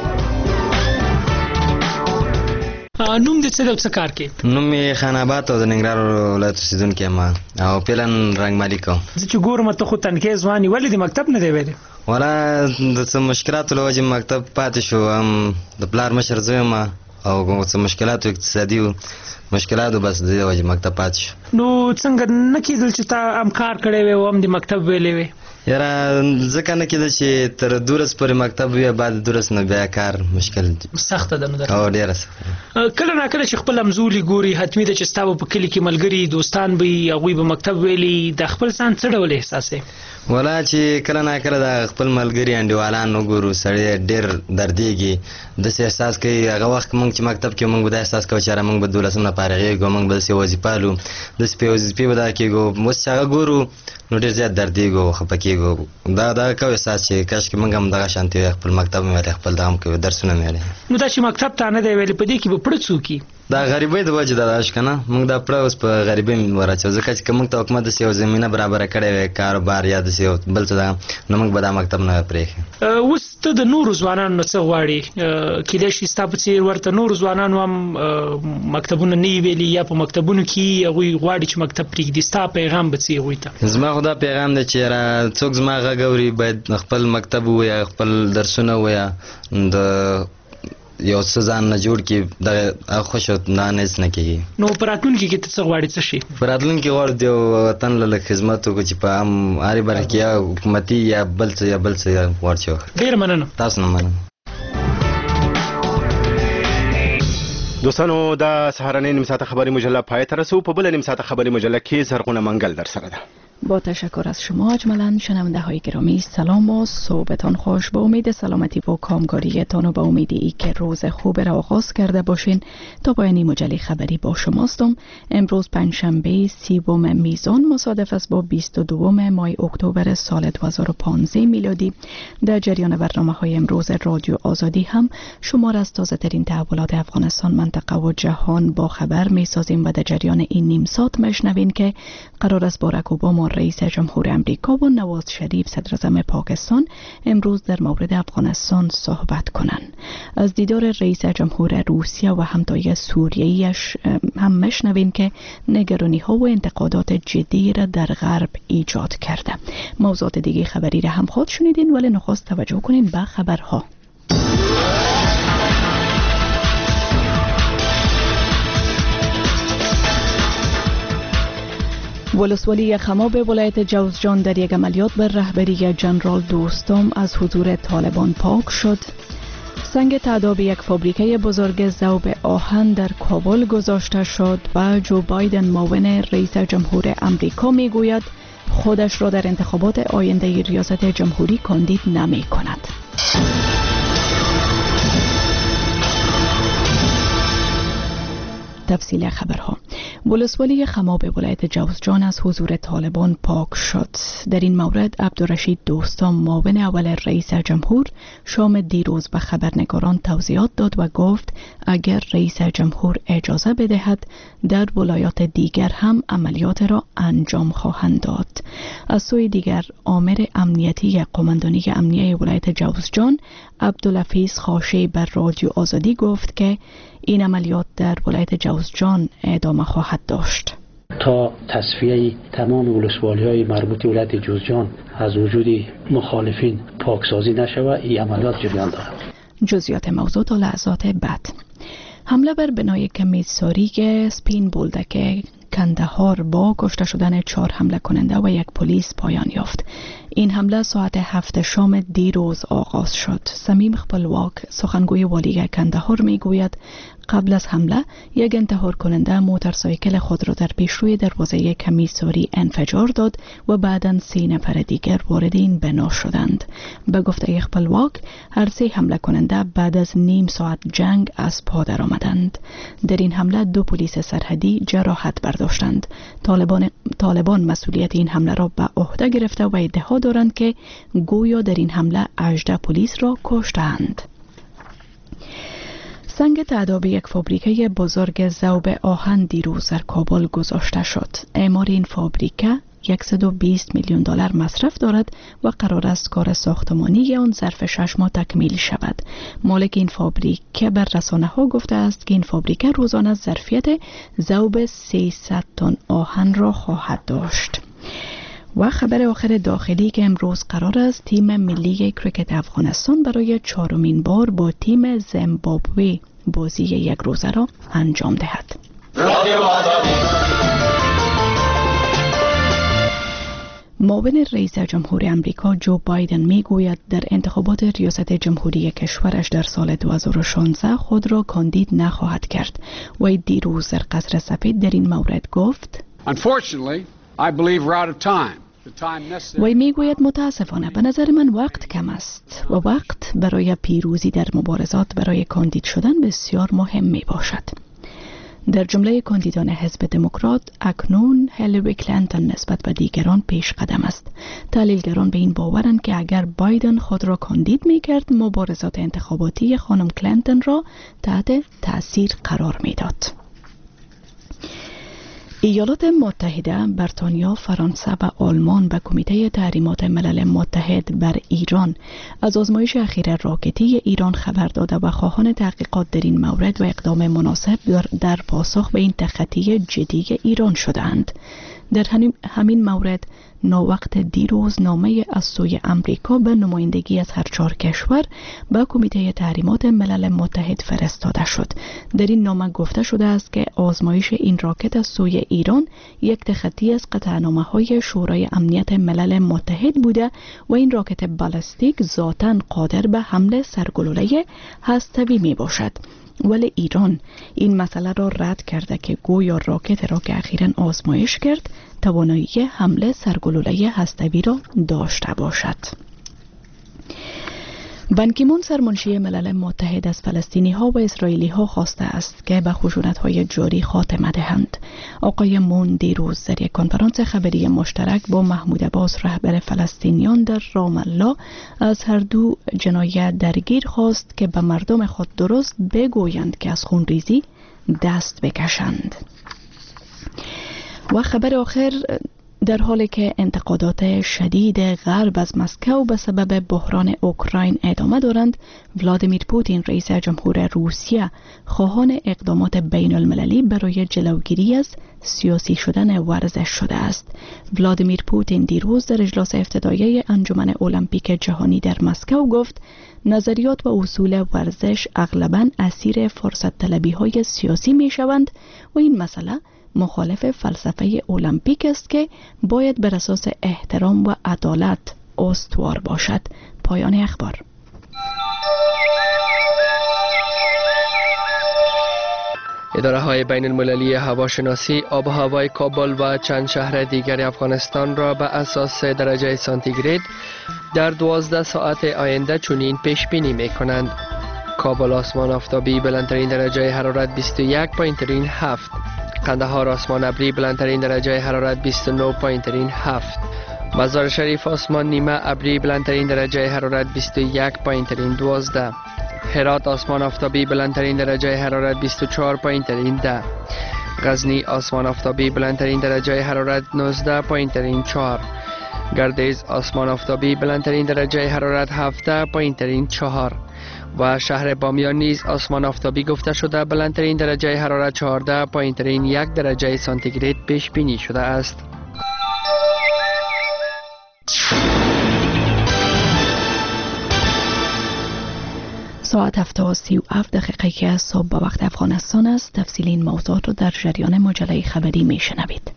Speaker 22: نوم دې څه د څه کار کې؟
Speaker 23: نوم یې خان آباد او د ننګرهار ولایت اوسېدونکی یم او پلن رنګ مالک یم.
Speaker 22: زه چې ګورم ته خو تنکۍ ځوان یې ولې د مکتب نه دی ویلی؟
Speaker 23: والا د څه مشکلاتو له وجې مکتب پاتې شو. هم د پلار مشر زوی یم او څه مشکلاتو اقتصادي مشکلاتو بس د دې وجې مکتب پاتې شو.
Speaker 22: نو څنګه نه کېدل چې تا هم کار کړی وی او هم د مکتب ویلی وی؟
Speaker 23: یاره ځکه نه کېده چې تر دولس پورې مکتب وي بعد دولس نه بیا کار مشکل
Speaker 22: سخته ده. نو
Speaker 23: او ډېره سخته.
Speaker 22: کله نا کله چې خپل همزولي ګوري حتمي ده چې ستا به په کلي کې ملګري دوستان به وي هغوی به مکتب ویلي د خپل ځان څه ډول احساس یې؟
Speaker 23: ولا چې کله نا کله د خپل ملګري انډیوالان وګورو سړی ډېر دردېږي. داسې احساس کوي هغه وخت موږ چې مکتب کې موږ به دا احساس کوو چې یاره موږ به دولسم نه فارغېږو موږ به داسې وظیفه لو داسې په وظیفې به دا کېږو. اوس چې هغه ګورو نو ډېر زیات دردېږو خفه کېږو. دا دا کوي احساس چې کاشکې موږ هم دغه شانتې وی خپل مکتب مې ویلی خپل دغه هم کوي درسونه مې ویلی.
Speaker 22: نو دا چې مکتب ته نه دی ویلی په دې کې به پړه څوکي؟
Speaker 23: دا غریبۍ د وجه ده داش کنه موږ دا پړه اوس په غریبۍ ورچو ځکه چې موږ ته حکومت د سیو زمينه برابر کړې وي کاروبار یا د سیو بل څه ده نو موږ به دا مکتب نه پرېږدو.
Speaker 22: اوس ته د نورو ځوانانو څه غواړي کله چې ستاسو څیر ورته نورو ځوانانو هم مکتبونه نه ویلي یا په مکتبونو کې هغه غواړي چې مکتب پرېږدي ستاسو پیغام به څه وي ته؟
Speaker 23: زما خدا پیغام دی چې را څوک زما غږوري باید خپل مکتب ویا خپل درسونه ویا د یو څه ځان نه جوړ کی د خوشو نه نس نه کیږي.
Speaker 22: نو پراتون کې ته څه غواړي څه شي؟
Speaker 23: پراتون کې غواړم د وطن له خدمت وکړي چې په عام اړ برکه یا حکومتي یا بل څه یا بل څه ورچو.
Speaker 22: ډیر مننه.
Speaker 23: تاسو نه مننه.
Speaker 1: دوستانو دا سهارنۍ نیم ساعته خبری مجله پای ته رسو. په بل نیم ساعته خبری مجله کې زرغونه منگل در سره ده.
Speaker 2: با تشکر از شما اجمالاً شنونده های گرامی سلام و صبحتان خوش. با امید سلامتی و کامگاریتان و با امید ای که روز خوب را آغاز کرده باشین تا پایان مجله خبری با شماستم. امروز پنجشنبه سیوم میزان مصادف است با بیست و دو ماه اکتبر سال دو هزار و پانزده میلادی. در جریان برنامه های امروز رادیو آزادی هم شما را از تازه ترین تحولات افغانستان، منطقه و جهان با خبر می سازیم و در جریان این نیم ساعت میشنوین که قرار است باراک اوباما رئیس جمهور امریکا و نواز شریف صدر اعظم پاکستان امروز در مورد افغانستان صحبت کنند. از دیدار رئیس جمهور روسیه و همتای سوریه‌ایش هم مشنویم که نگرانی ها و انتقادات جدی را در غرب ایجاد کرده. موضوعات دیگه خبری را هم خود شنیدین ولی نخست توجه کنین به خبرها. ولسوالی خماب ولایت جوزجان در یک عملیات بر رهبری جنرال دوستم از حضور طالبان پاک شد. سنگ تعداب یک فابریکه بزرگ ذوب آهن در کابل گذاشته شد و جو بایدن معاون رئیس جمهور امریکا میگوید خودش را در انتخابات آینده ریاست جمهوری کاندید نمی کند. تفصیل خبرها. ولسوالی خماب ولایت جوزجان از حضور طالبان پاک شد. در این مورد عبدالرشید دوستم معاون اول رئیس جمهور شام دیروز به خبرنگاران توضیحات داد و گفت اگر رئیس جمهور اجازه بدهد در ولایات دیگر هم عملیات را انجام خواهند داد. از سوی دیگر آمر امنیتی قماندانی امنیه ولایت جوزجان عبدالحفیظ خاشی بر رادیو آزادی گفت که این عملیات در ولایت جوزجان ادامه خواهد داشت
Speaker 3: تا تصفیه تمام ولسوالی‌های مربوط ولایت جوزجان از وجود مخالفین پاکسازی نشود. این عملیات جریان دارد.
Speaker 2: جزئیات موضوع تا لحظات بعد. حمله بر بنای کمیساری سپین بولدک کندهار با کشته شدن چهار حمله کننده و یک پلیس پایان یافت. این حمله ساعت هفت شام دیروز آغاز شد. سمیم خپلواک سخنگوی والی کندهار میگوید قبل از حمله یک انتحار کننده موتورسایکل خود را در پیشروی دروازه کمیساری انفجار داد و بعداً سه نفر دیگر وارد این بنا شدند. به گفته خپلواک هر سه حمله کننده بعد از نیم ساعت جنگ از پا درآمدند. در این حمله دو پلیس سرحدی جراحت برداشتند. طالبان طالبان مسئولیت این حمله را به عهده گرفته و ادعا دارند که گویا در این حمله هجده پلیس را کشتند. سنگ تعداب یک فابریکه بزرگ ذوب آهن دیروز در کابل گذاشته شد. اعمار این فابریکه صد و بیست میلیون دلار مصرف دارد و قرار است کار ساختمانی آن ظرف شش ماه تکمیل شود. مالک این فابریکه بر رسانه ها گفته است که این فابریکه روزانه ظرفیت ذوب سیصد تن آهن را خواهد داشت. و خبر آخر داخلی که امروز قرار است تیم ملی کریکت افغانستان برای چهارمین بار با تیم زیمبابوه بازی یک روزه را انجام دهد. معاون رئیس جمهور امریکا جو بایدن میگوید در انتخابات ریاست جمهوری کشورش در سال دو هزار و شانزده خود را کاندید نخواهد کرد. و دیروز در قصر سفید در این مورد گفت وی میگوید متاسفانه به نظر من وقت کم است و وقت برای پیروزی در مبارزات برای کاندید شدن بسیار مهم می باشد. در جمله کاندیدان حزب دموکرات اکنون هیلاری کلینتون نسبت به دیگران پیش قدم است. تحلیلگران به این باورند که اگر بایدن خود را کاندید می‌کرد مبارزات انتخاباتی خانم کلینتون را تحت تأثیر قرار می‌داد. ایالات متحده، بریتانیا، فرانسه و آلمان به کمیته تحریمات ملل متحد بر ایران از آزمایش اخیر راکتی ایران خبر داده و خواهان تحقیقات در این مورد و اقدام مناسب در پاسخ به این تخطی جدی ایران شدند. در همین مورد ناوقت دیروز نامه از سوی امریکا به نمایندگی از هر چهار کشور به کمیته تحریمات ملل متحد فرستاده شد. در این نامه گفته شده است که آزمایش این راکت از سوی ایران یک تخطی از قطعنامه‌های شورای امنیت ملل متحد بوده و این راکت بالستیک ذاتاً قادر به حمل سرگلوله هسته‌ای می باشد. ولی ایران این مسئله را رد کرده که گویا راکت را که اخیراً آزمایش کرد توانایی حمله سرگلوله هسته‌ای را داشته باشد. بان کی مون سرمنشی ملل متحد از فلسطینی ها و اسرائیلی ها خواسته است که به خشونت های جاری خاتمه دهند. آقای مون دیروز در یک کنفرانس خبری مشترک با محمود عباس رهبر فلسطینیان در رام الله از هر دو جنایت درگیر خواست که به مردم خود درست بگویند که از خونریزی دست بکشند. و خبر آخر، در حالی که انتقادات شدید غرب از مسکو به سبب بحران اوکراین ادامه دارند، ولادیمیر پوتین رئیس جمهور روسیه خواهان اقدامات بین المللی برای جلوگیری از سیاسی شدن ورزش شده است. ولادیمیر پوتین دیروز در اجلاس افتتاحیه انجمن المپیک جهانی در مسکو گفت نظریات و اصول ورزش اغلباً اسیر فرصت طلبی های سیاسی می شوند و این مسئله مخالف فلسفه المپیک است که باید بر اساس احترام و عدالت استوار باشد. پایان اخبار.
Speaker 4: اداره های بین المللی هواشناسی آب و هوای کابل و چند شهر دیگر افغانستان را به اساس درجه سانتیگراد در دوازده ساعت آینده چنین پیش بینی می کنند. کابل آسمان آفتابی بلندترین درجه حرارت بیست و یک و هفت، قندهار آسمان ابری بلندترین درجه حرارت بیست و نه و هفت، مزار شریف آسمان نیمه ابری بلندترین درجه حرارت بیست و یک و دوازده، هرات آسمان آفتابی بلندترین درجه حرارت بیست و چهار و ده، غزنی آسمان آفتابی بلندترین درجه حرارت نوزده و چهار، گردیز آسمان آفتابی بلندترین درجه حرارت هفده و چهار و شهر بامیان نیز آسمان آفتابی گفته شده بلندترین درجه حرارت چهارده و یک درجه سانتیگراد پیش بینی شده است.
Speaker 2: ساعت هفت و سی و هفت دقیقه که صبح به وقت افغانستان است. تفصیل این موضوعات رو در جریان مجله خبری می شنوید.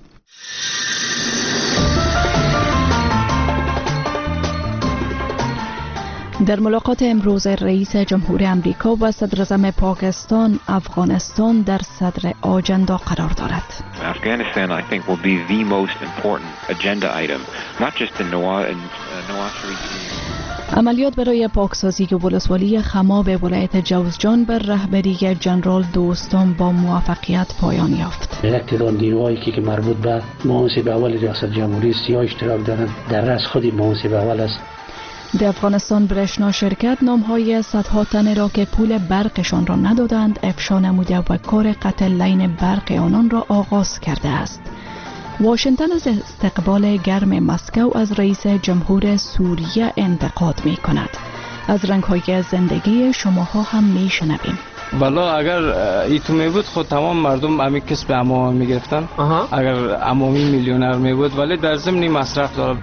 Speaker 2: در ملاقات امروز رئیس جمهور امریکا و صدر اعظم پاکستان، افغانستان در صدر آجندا قرار دارد.
Speaker 5: Afghanistan, I think, will be the most important agenda item, not just in Nawaz Sharif.
Speaker 2: عملیات برای پاکسازی ولسوالی خما به ولایت جوزجان بر رهبری جنرال دوستم با موفقیت پایان یافت.
Speaker 3: یک تعداد نیروهایی که مربوط به محاسب اول ریاست جمهوری سیاه اشتراک دارند در رأس خود محاسب اول است.
Speaker 2: در افغانستان برشنا شرکت نامهای صدها تن را که پول برقشان را ندادند افشا نموده و کار قطع لین برق آنان را آغاز کرده است. واشنگتن از استقبال گرم مسکو از رئیس جمهور سوریه انتقاد می کند. از رنگ‌های زندگی شماها هم می شنویم.
Speaker 7: والا اگر ایتو می بود خود تمام مردم امی کسب عمومی می گرفتن. اگر عمومی میلیونر می بود ولی در ضمن مصرف دارد.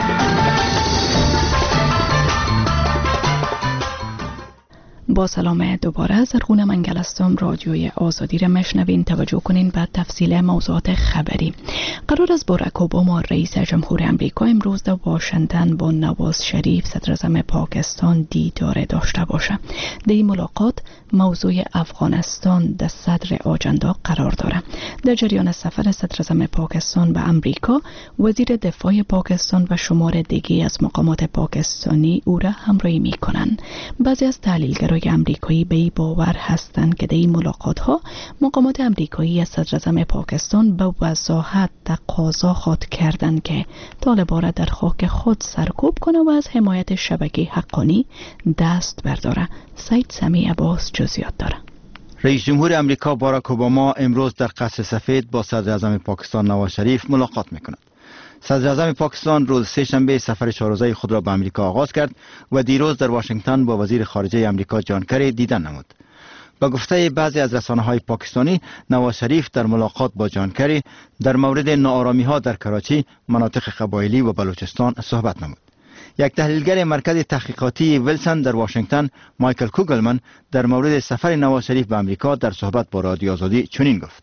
Speaker 2: با سلام دوباره، زرغون منگل هستم. رادیوی آزادی را مشنوین. توجه کنین به تفصیل موضوعات خبری. قرار است باراک اوباما رئیس جمهور امریکا امروز در واشنگتن با نواز شریف صدر اعظم پاکستان دیدار داشته باشه. در این ملاقات موضوع افغانستان در صدر آجندا قرار داره. در جریان سفر صدر اعظم پاکستان به امریکا، وزیر دفاع پاکستان و شمار دیگه از مقامات پاکستانی او را همراهی می‌کنند. بعضی از تحلیلگران امریکایی به این باور هستند که در این ملاقات ها مقامات امریکایی از صدراعظم پاکستان به وضاحت تقاضا خواد کردند که طالبان را در خاک خود سرکوب کنه و از حمایت شبکه حقانی دست برداره. سید سمی عباس جزئیات داره.
Speaker 6: رئیس جمهور امریکا باراک اوباما امروز در قصر سفید با صدر اعظم پاکستان نواز شریف ملاقات میکند. صدر اعظم پاکستان روز سه شنبه سفر چهار روزه خود را به امریکا آغاز کرد و دیروز در واشنگتن با وزیر خارجه امریکا جان کری دیدن نمود. با گفته بعضی از رسانه‌های پاکستانی، نواز شریف در ملاقات با جان کری در مورد ناآرامی‌ها در کراچی، مناطق قبایلی و بلوچستان صحبت نمود. یک تحلیلگر مرکز تحقیقاتی ویلسون در واشنگتن، مایکل کوگلمن، در مورد سفر نواز شریف به امریکا در صحبت با رادیو آزادی چنین گفت: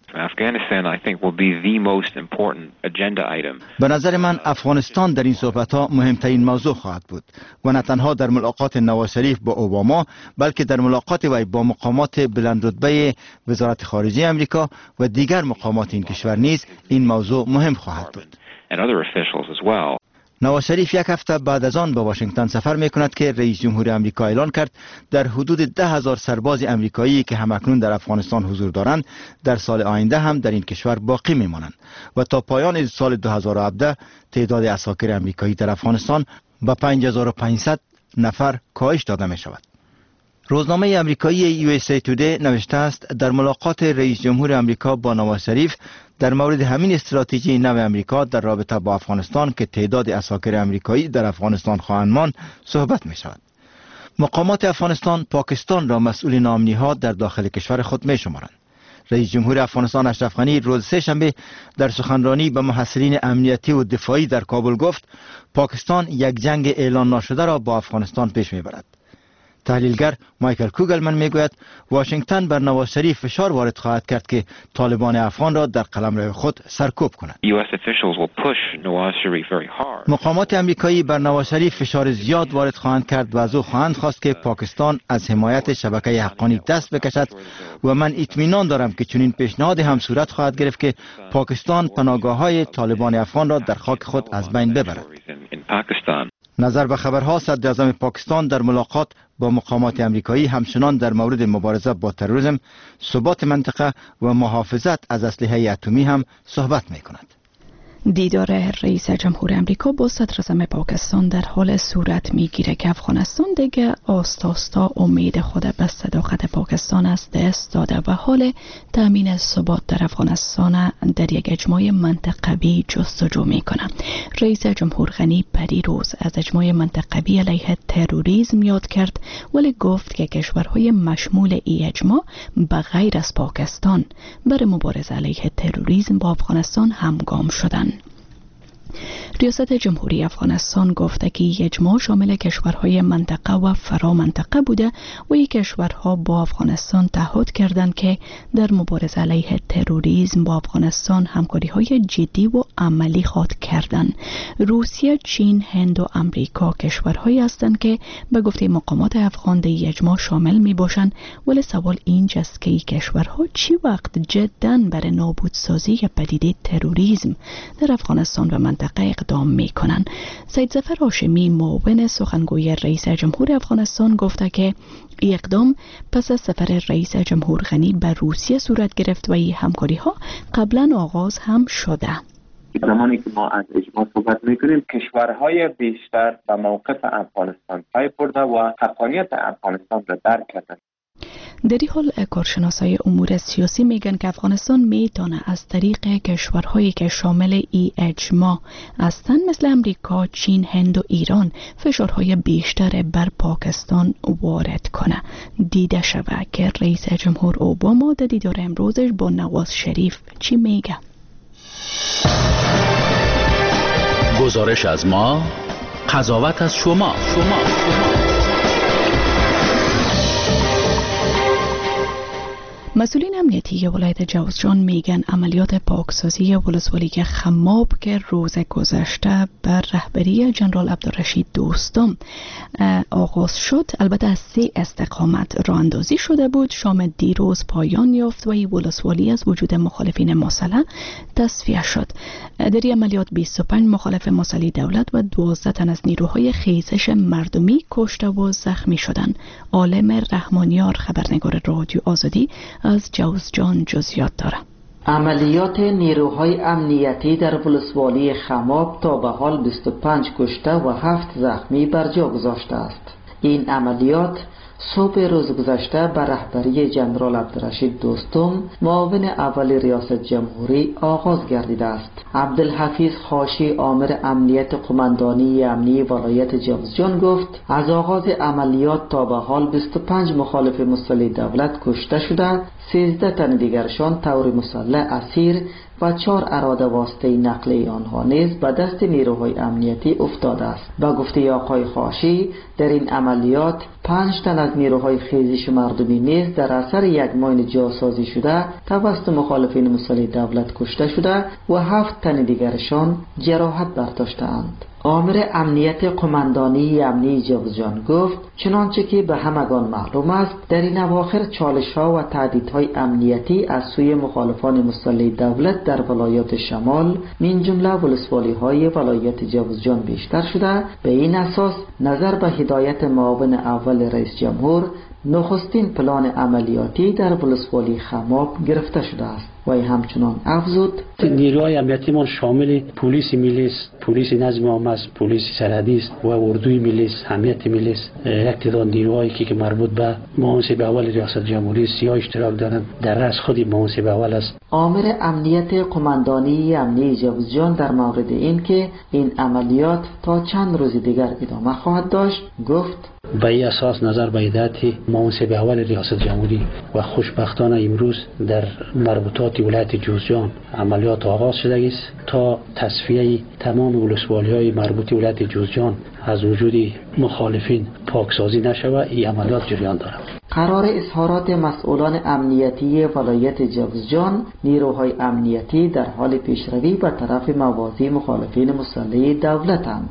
Speaker 6: به نظر من افغانستان در این صحبت‌ها مهمترین موضوع خواهد بود و نه تنها در ملاقات نواز شریف با اوباما، بلکه در ملاقات وی با مقامات بلندرتبه وزارت خارجه امریکا و دیگر مقامات این کشور نیز این موضوع مهم خواهد بود. نواز شریف یک هفته بعد از آن به واشنگتن سفر می کند که رئیس جمهور امریکا اعلان کرد در حدود ده هزار سرباز امریکایی که همکنون در افغانستان حضور دارند در سال آینده هم در این کشور باقی می مانند و تا پایان سال دو هزار و هفده تعداد عساکر امریکایی در افغانستان به پنج هزار و پانصد نفر کاهش داده می شود. روزنامه امریکایی یو اس ای تودی نوشته است در ملاقات رئیس جمهور امریکا با نواز شریف در مورد همین استراتژی نو امریکا در رابطه با افغانستان که تعداد عساکر امریکایی در افغانستان خواهند ماند صحبت می شود. مقامات افغانستان پاکستان را مسئول ناامنی‌ها در داخل کشور خود می شمارند. رئیس جمهور افغانستان اشرف غنی روز سه شنبه در سخنرانی به محصلین امنیتی و دفاعی در کابل گفت پاکستان یک جنگ اعلان ناشده را با افغانستان پیش می برد. تحلیلگر مایکل کوگلمن میگوید واشنگتن بر نواز شریف فشار وارد خواهد کرد که طالبان افغان را در قلمرو خود سرکوب کند. مقامات امریکایی بر نواز شریف فشار زیاد وارد خواهند کرد و از او خواهند خواست که پاکستان از حمایت شبکه حقانی دست بکشد و من اطمینان دارم که چنین پیشنهاد هم صورت خواهد گرفت که پاکستان پناهگاه‌های طالبان افغان را در خاک خود از بین ببرد. نظر به خبرها، صدر اعظم پاکستان در ملاقات با مقامات امریکایی همچنان در مورد مبارزه با تروریسم، ثبات منطقه و محافظت از اسلحه اتمی هم صحبت می کند.
Speaker 2: دیدار رئیس جمهور امریکا با صدر اعظم پاکستان در حال صورت میگیره که افغانستان دیگه آستا آستا امید خود به صداقت پاکستان از دست داده و حال تامین ثبات در افغانستان در یک اجماع منطقوی جستجو میکنه. رئیس جمهور غنی پریروز از اجماع منطقوی علیه تروریسم یاد کرد، ولی گفت که کشورهای مشمول این اجماع به غیر از پاکستان برای مبارزه علیه تروریسم با افغانستان همگام شدند. ریاست جمهوری افغانستان گفته که اجماع شامل کشورهای منطقه و فرا منطقه بوده و این کشورها با افغانستان تعهد کردند که در مبارزه علیه تروریسم با افغانستان همکاری‌های جدی و عملی خواهد کردند. روسیه، چین، هند و امریکا کشورهایی هستند که به گفته مقامات افغان در اجماع شامل می باشند، ولی سوال اینجاست که این کشورها چی وقت جداً برای نابودسازی پدیده تروریسم در افغانستان و منطقه اقدام می کنند. سید ظفر هاشمی، معاون سخنگوی رئیس جمهور افغانستان، گفته که این اقدام پس از سفر رئیس جمهور غنی به روسیه صورت گرفت و این همکاری ها قبلا آغاز هم شده.
Speaker 18: زمانی که ما از اجماع صحبت میکنیم، کشورهای بیشتر به موقف افغانستان پای برده و حقانیت افغانستان را درک کردند.
Speaker 2: در این حال کارشناسای امور سیاسی میگن که افغانستان میتونه از طریق کشورهایی که شامل ای اجماع هستند مثل امریکا، چین، هند و ایران فشارهای بیشتر بر پاکستان وارد کنه. دیده شود که رئیس جمهور اوباما در دیدار امروزش با نواز شریف چی میگه.
Speaker 8: گزارش از ما، قضاوت از شما. شما
Speaker 2: مسئولین امنیتی ولایت جوزجان میگن عملیات پاکسازی ولسوالی خماب که روز گذشته بر رهبری جنرال عبدالرشید دوستم آغاز شد البته از سه استقامت راه اندازی شده بود. شام دیروز پایان یافت و این ولسوالی از وجود مخالفین مسلح تصفیه شد. در این عملیات بیست و پنج مخالف مسلح دولت و دوازده تن از نیروهای خیزش مردمی کشته و زخمی شدند. عالم رحمانیار خبرنگار رادیو آزادی از جوزجان جزئیات داره.
Speaker 9: عملیات نیروهای امنیتی در ولسوالی خماب تا به حال بیست و پنج کشته و هفت زخمی بر جا گذاشته است. این عملیات صبح روز گذشته بر رهبری جنرال عبدالرشید دوستم معاون اول ریاست جمهوری آغاز گردیده است. عبدالحفیظ خاشی آمر امنیت قماندانی امنی ولایت جوزجان گفت از آغاز عملیات تا به حال بیست و پنج مخالف مسلح دولت کشته شده، سیزده تن دیگرشان طور مسلح اسیر و چهار اراده واسطه نقل آنها نیز به دست نیروهای امنیتی افتاده است. با گفته آقای خاشی در این عملیات پنج تن از نیروهای خیزش مردمی نیز در اثر یک ماین جاسازی شده توسط مخالفین مسلح دولت کشته شده و هفت تن دیگرشان جراحت برداشته‌اند. آمر امنیت قماندانی امنی جوزجان گفت چنانچه که به همگان معلوم است در این اواخر چالش ها و تهدیدهای امنیتی از سوی مخالفان مسلح دولت در ولایات شمال من جمله ولسوالی های ولایت جوزجان بیشتر شده. به این اساس نظر به هدایت معاون اول رئیس جمهور نخستین پلان عملیاتی در ولسوالی خماب گرفته شده است. و همچنان افزود
Speaker 3: نیروهای امنیتی ما شامل پلیس ملی است، پلیس نظم عام است، پلیس سرحدی است و اردوی ملی است، حمیت ملی است. یک تعداد نیروهایی که مربوط به محاسب اول ریاست جمهوری سیاه اشتراک دارند در رأس خود محاسب اول است.
Speaker 9: آمر امنیت قماندانی امنی جوزجان در مورد این که این عملیات تا چند روز دیگر ادامه خواهد داشت گفت
Speaker 3: به این اساس نظر به هدایت محاسب اول ریاست جمهوری و خوشبختانه امروز در مربوطات ولایت جوزجان عملیات آغاز شده است تا تصفیه تمام ولسوالی‌های مربوط ولایت جوزجان از وجود مخالفین پاکسازی نشود. این عملیات جریان دارد.
Speaker 9: قرار اظهارات مسئولان امنیتی ولایت جوزجان نیروهای امنیتی در حال پیشروی به طرف موازی مخالفین مسلح دولتند.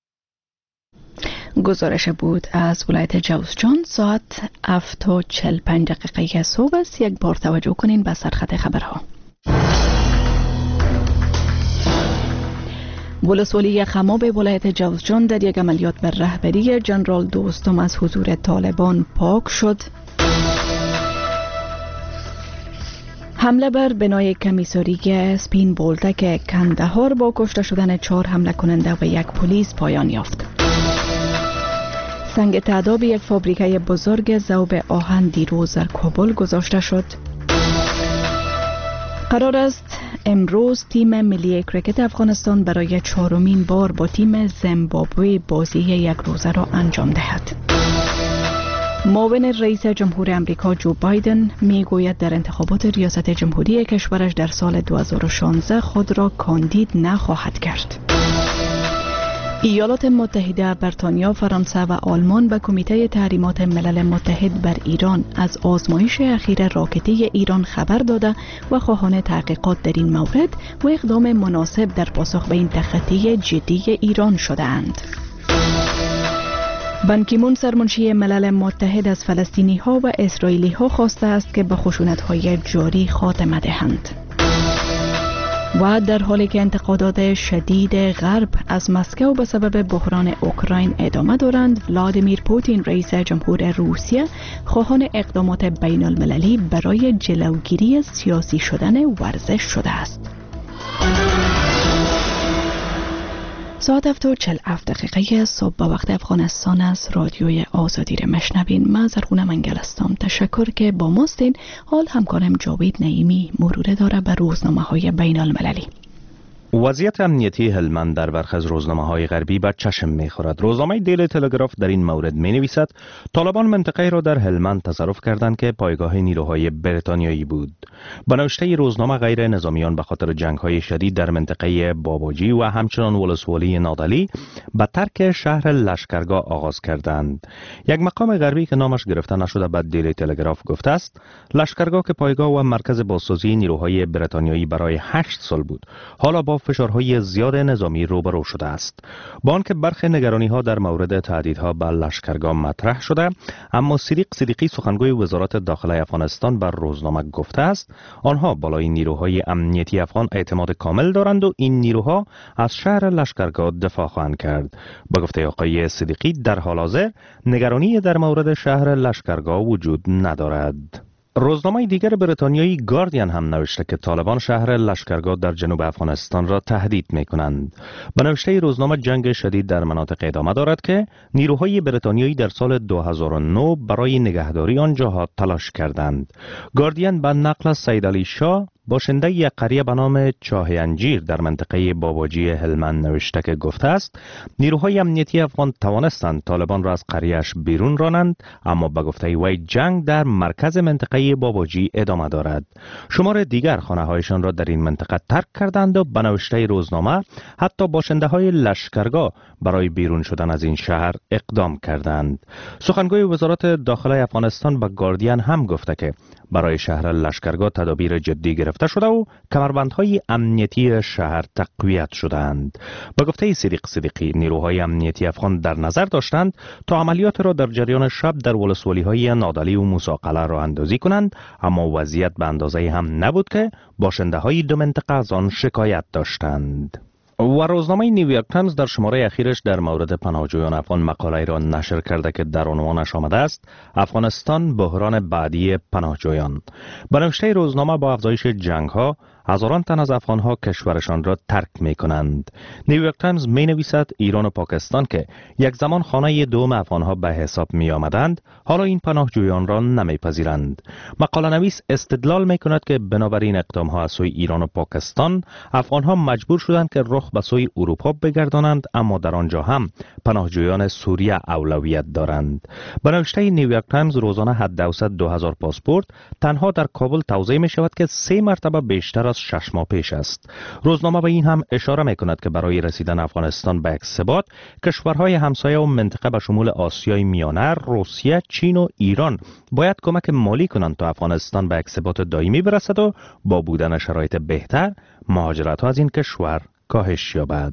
Speaker 2: گزارش بود از ولایت جوزجان. ساعت هفت و چهل و پنج دقیقه صبح است. یک بار توجه کنین به سرخط خبرها. ولسوالی خماب ولایت جوزجان در یک عملیات بر رهبری جنرال دوستم از حضور طالبان پاک شد. حمله بر بنای کمیساری سپین بولتک کندهار با کشته شدن چهار حمله کننده و یک پلیس پایان یافت. سنگ تعداب یک فابریکه بزرگ ذوب آهن دیروز در کابل گذاشته شد. قرار است امروز تیم ملی کرکت افغانستان برای چهارمین بار با تیم زیمبابوه بازی یک روزه را انجام دهد. معاون رئیس جمهور امریکا جو بایدن میگوید در انتخابات ریاست جمهوری کشورش در سال دو هزار و شانزده خود را کاندید نخواهد کرد. ایالات متحده، بریتانیا، فرانسه و آلمان به کمیته تحریمات ملل متحد بر ایران از آزمایش اخیر راکتی ایران خبر داده و خواهان تحقیقات در این مورد و اقدام مناسب در پاسخ به این تخطی جدی ایران شده‌اند. بان کی مون سرمنشی ملل متحد از فلسطینی ها و اسرائیلی ها خواسته است که به خشونت های جاری خاتمه دهند. و در حالی که انتقادات شدید غرب از مسکو به سبب بحران اوکراین ادامه دارند، ولادیمیر پوتین رئیس جمهور روسیه خواهان اقدامات بین المللی برای جلوگیری از سیاسی شدن ورزش شده است. ساعت هفت و چهل و هفت دقیقه صبح به وقت افغانستان از رادیوی آزادی را مشنوین. من زرغونه منگل هستم. تشکر که با ماستین. حال همکارم جاوید نعیمی مروره داره به روزنامه های بین المللی.
Speaker 10: وضعیت امنیتی هلمند در برخی از روزنامه‌های غربی به چشم می‌خورد. روزنامه دیلی تلگراف در این مورد می‌نویسد طالبان منطقه‌ای را در هلمند تصرف کردند که پایگاه نیروهای بریتانیایی بود. به نوشته روزنامه غیر نظامیان به خاطر جنگ‌های شدید در منطقه باباجی و همچنان ولسوالی نادلی به ترک شهر لشکرگاه آغاز کردند. یک مقام غربی که نامش گرفته نشده به دیلی تلگراف گفته است لشکرگاه که پایگاه و مرکز بازسازی نیروهای بریتانیایی برای هشت سال بود، حالا با فشارهای زیاد نظامی روبرو شده است. با آنکه برخی نگرانی‌ها در مورد تهدیدها به لشکرگاه مطرح شده، اما صدیق صدیقی سخنگوی وزارت داخله افغانستان بر روزنامه گفته است آنها بالای نیروهای امنیتی افغان اعتماد کامل دارند و این نیروها از شهر لشکرگاه دفاع خواهند کرد. با گفته آقای صدیقی در حال حاضر نگرانی در مورد شهر لشکرگاه وجود ندارد. روزنامه دیگر بریتانیایی گاردین هم نوشته که طالبان شهر لشکرگاه در جنوب افغانستان را تهدید می کنند. به نوشته روزنامه جنگ شدید در مناطق ادامه دارد که نیروهای بریتانیایی در سال دو هزار و نه برای نگهداری آنجاها تلاش کردند. گاردین به نقل از سید علی شاه باشنده یک قریه به نام چاه انجیر در منطقه باباجی هلمند نوشته که گفته است نیروهای امنیتی افغان توانستند طالبان را از قریه‌اش بیرون رانند، اما به گفته وی جنگ در مرکز منطقه باباجی ادامه دارد. شمار دیگر خانه‌هایشان را در این منطقه ترک کردند و به نوشته روزنامه حتی باشنده های لشکرگاه برای بیرون شدن از این شهر اقدام کردند. سخنگوی وزارت داخله افغانستان به گاردین هم گفته که برای شهر لشکرگاه تدابیر جدی گرفته شده و کمربندهای امنیتی شهر تقویت شدند. با گفته صدیق صدیقی نیروهای امنیتی افغان در نظر داشتند تا عملیات را در جریان شب در ولسوالی‌های نادلی و موساقله راه اندازی کنند، اما وضعیت به اندازه هم نبود که باشنده های دو منطقه از آن شکایت داشتند. و روزنامه نیویورک تایمز در شماره اخیرش در مورد پناهجویان افغان مقاله را نشر کرده که در عنوانش آمده است افغانستان بحران بعدی پناهجویان. به نوشته روزنامه با افزایش جنگ ها هزاران تن از افغانها کشورشان را ترک می کنند. نیویورک تایمز می نویسد ایران و پاکستان که یک زمان خانه دوم افغانها به حساب می آمدند، حالا این پناهجویان را نمی پذیرند. مقاله نویس استدلال می کند که بنابراین اقدام ها از سوی ایران و پاکستان افغانها مجبور شدند که رخ به سوی اروپا بگردانند، اما در آنجا هم پناهجویان سوریه اولویت دارند. به نوشته نیویورک تایمز روزانه حداقل دو هزار پاسپورت تنها در کابل توزیع می شود که سه مرتبه بیشتر از شش ماه پیش است. روزنامه به این هم اشاره می کند که برای رسیدن افغانستان به یک ثبات کشورهای همسایه و منطقه به شمول آسیای میانه، روسیه، چین و ایران باید کمک مالی کنند تا افغانستان به یک ثبات دائمی برسد و با بودن شرایط بهتر مهاجرت ها از این کشور کاهش یابد.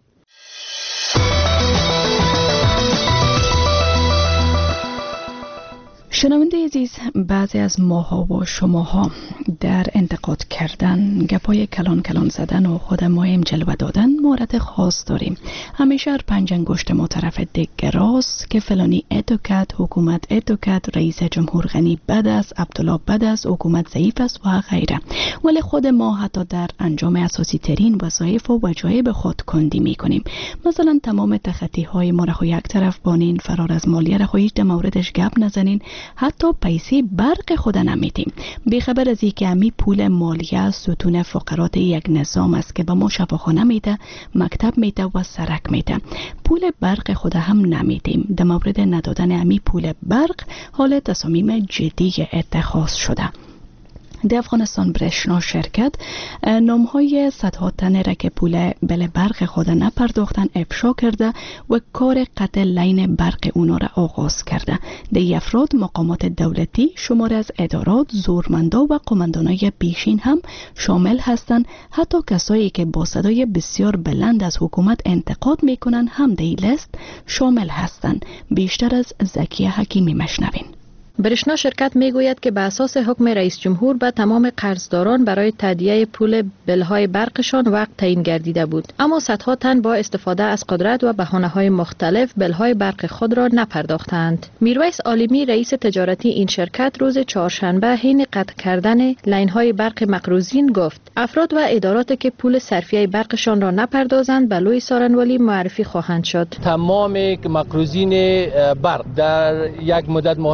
Speaker 2: شنونده عزیز، بعضی از ماها و شماها در انتقاد کردن، گپای کلان کلان زدن و خود مهم جلوه دادن مهارت خاص داریم. همیشه پنج انگشت ما طرف دیگه راست که فلانی اتو کرد، حکومت اتو کرد، رئیس جمهور غنی بد است، عبدالله بد است، حکومت ضعیف است و غیره. ولی خود ما حتی در انجام اساسی ترین وظایف و وجایب خود کندی می کنیم. مثلا تمام تخطی های ما را یک طرف بانین، فرار از مالیه را خواهید در موردش گپ نزنین، حتی پیسه برق خود نمیدیم. بیخبر از اینکه امی پول مالیه ستون فقرات یک نظام است که به ما شفاخانه میده، مکتب میده و سرک میده. پول برق خود هم نمیدیم. در مورد ندادن امی پول برق حال تصامیم جدی اتخاذ شده. در افغانستان برشنا شرکت نامهای صدها تن را که پول بل برق خود نپرداختن افشا کرده و کار قطع لین برق اونا را آغاز کرده. در افراد مقامات دولتی، شمار از ادارات، زورمندا و قماندانای پیشین هم شامل هستند. حتی کسایی که با صدای بسیار بلند از حکومت انتقاد میکنن هم در این لیست شامل هستند. بیشتر از زکیه حکیمی مشنوین.
Speaker 12: برشنا شرکت میگوید که به اساس حکم رئیس جمهور به تمام قرضداران برای تادیه پول بلهای برقشان وقت تعیین گردیده بود، اما صدها تن با استفاده از قدرت و بهانه‌های مختلف بلهای برق خود را نپرداختند. میرویس عالمی رئیس تجارتی این شرکت روز چهارشنبه حین قطع کردن لاین‌های برق مقروضین گفت افراد و ادارات که پول صرفیه برقشان را نپردازند به لوی سارنوالی معرفی خواهند شد.
Speaker 13: تمام مقروضین برق در یک مدت مهلتی که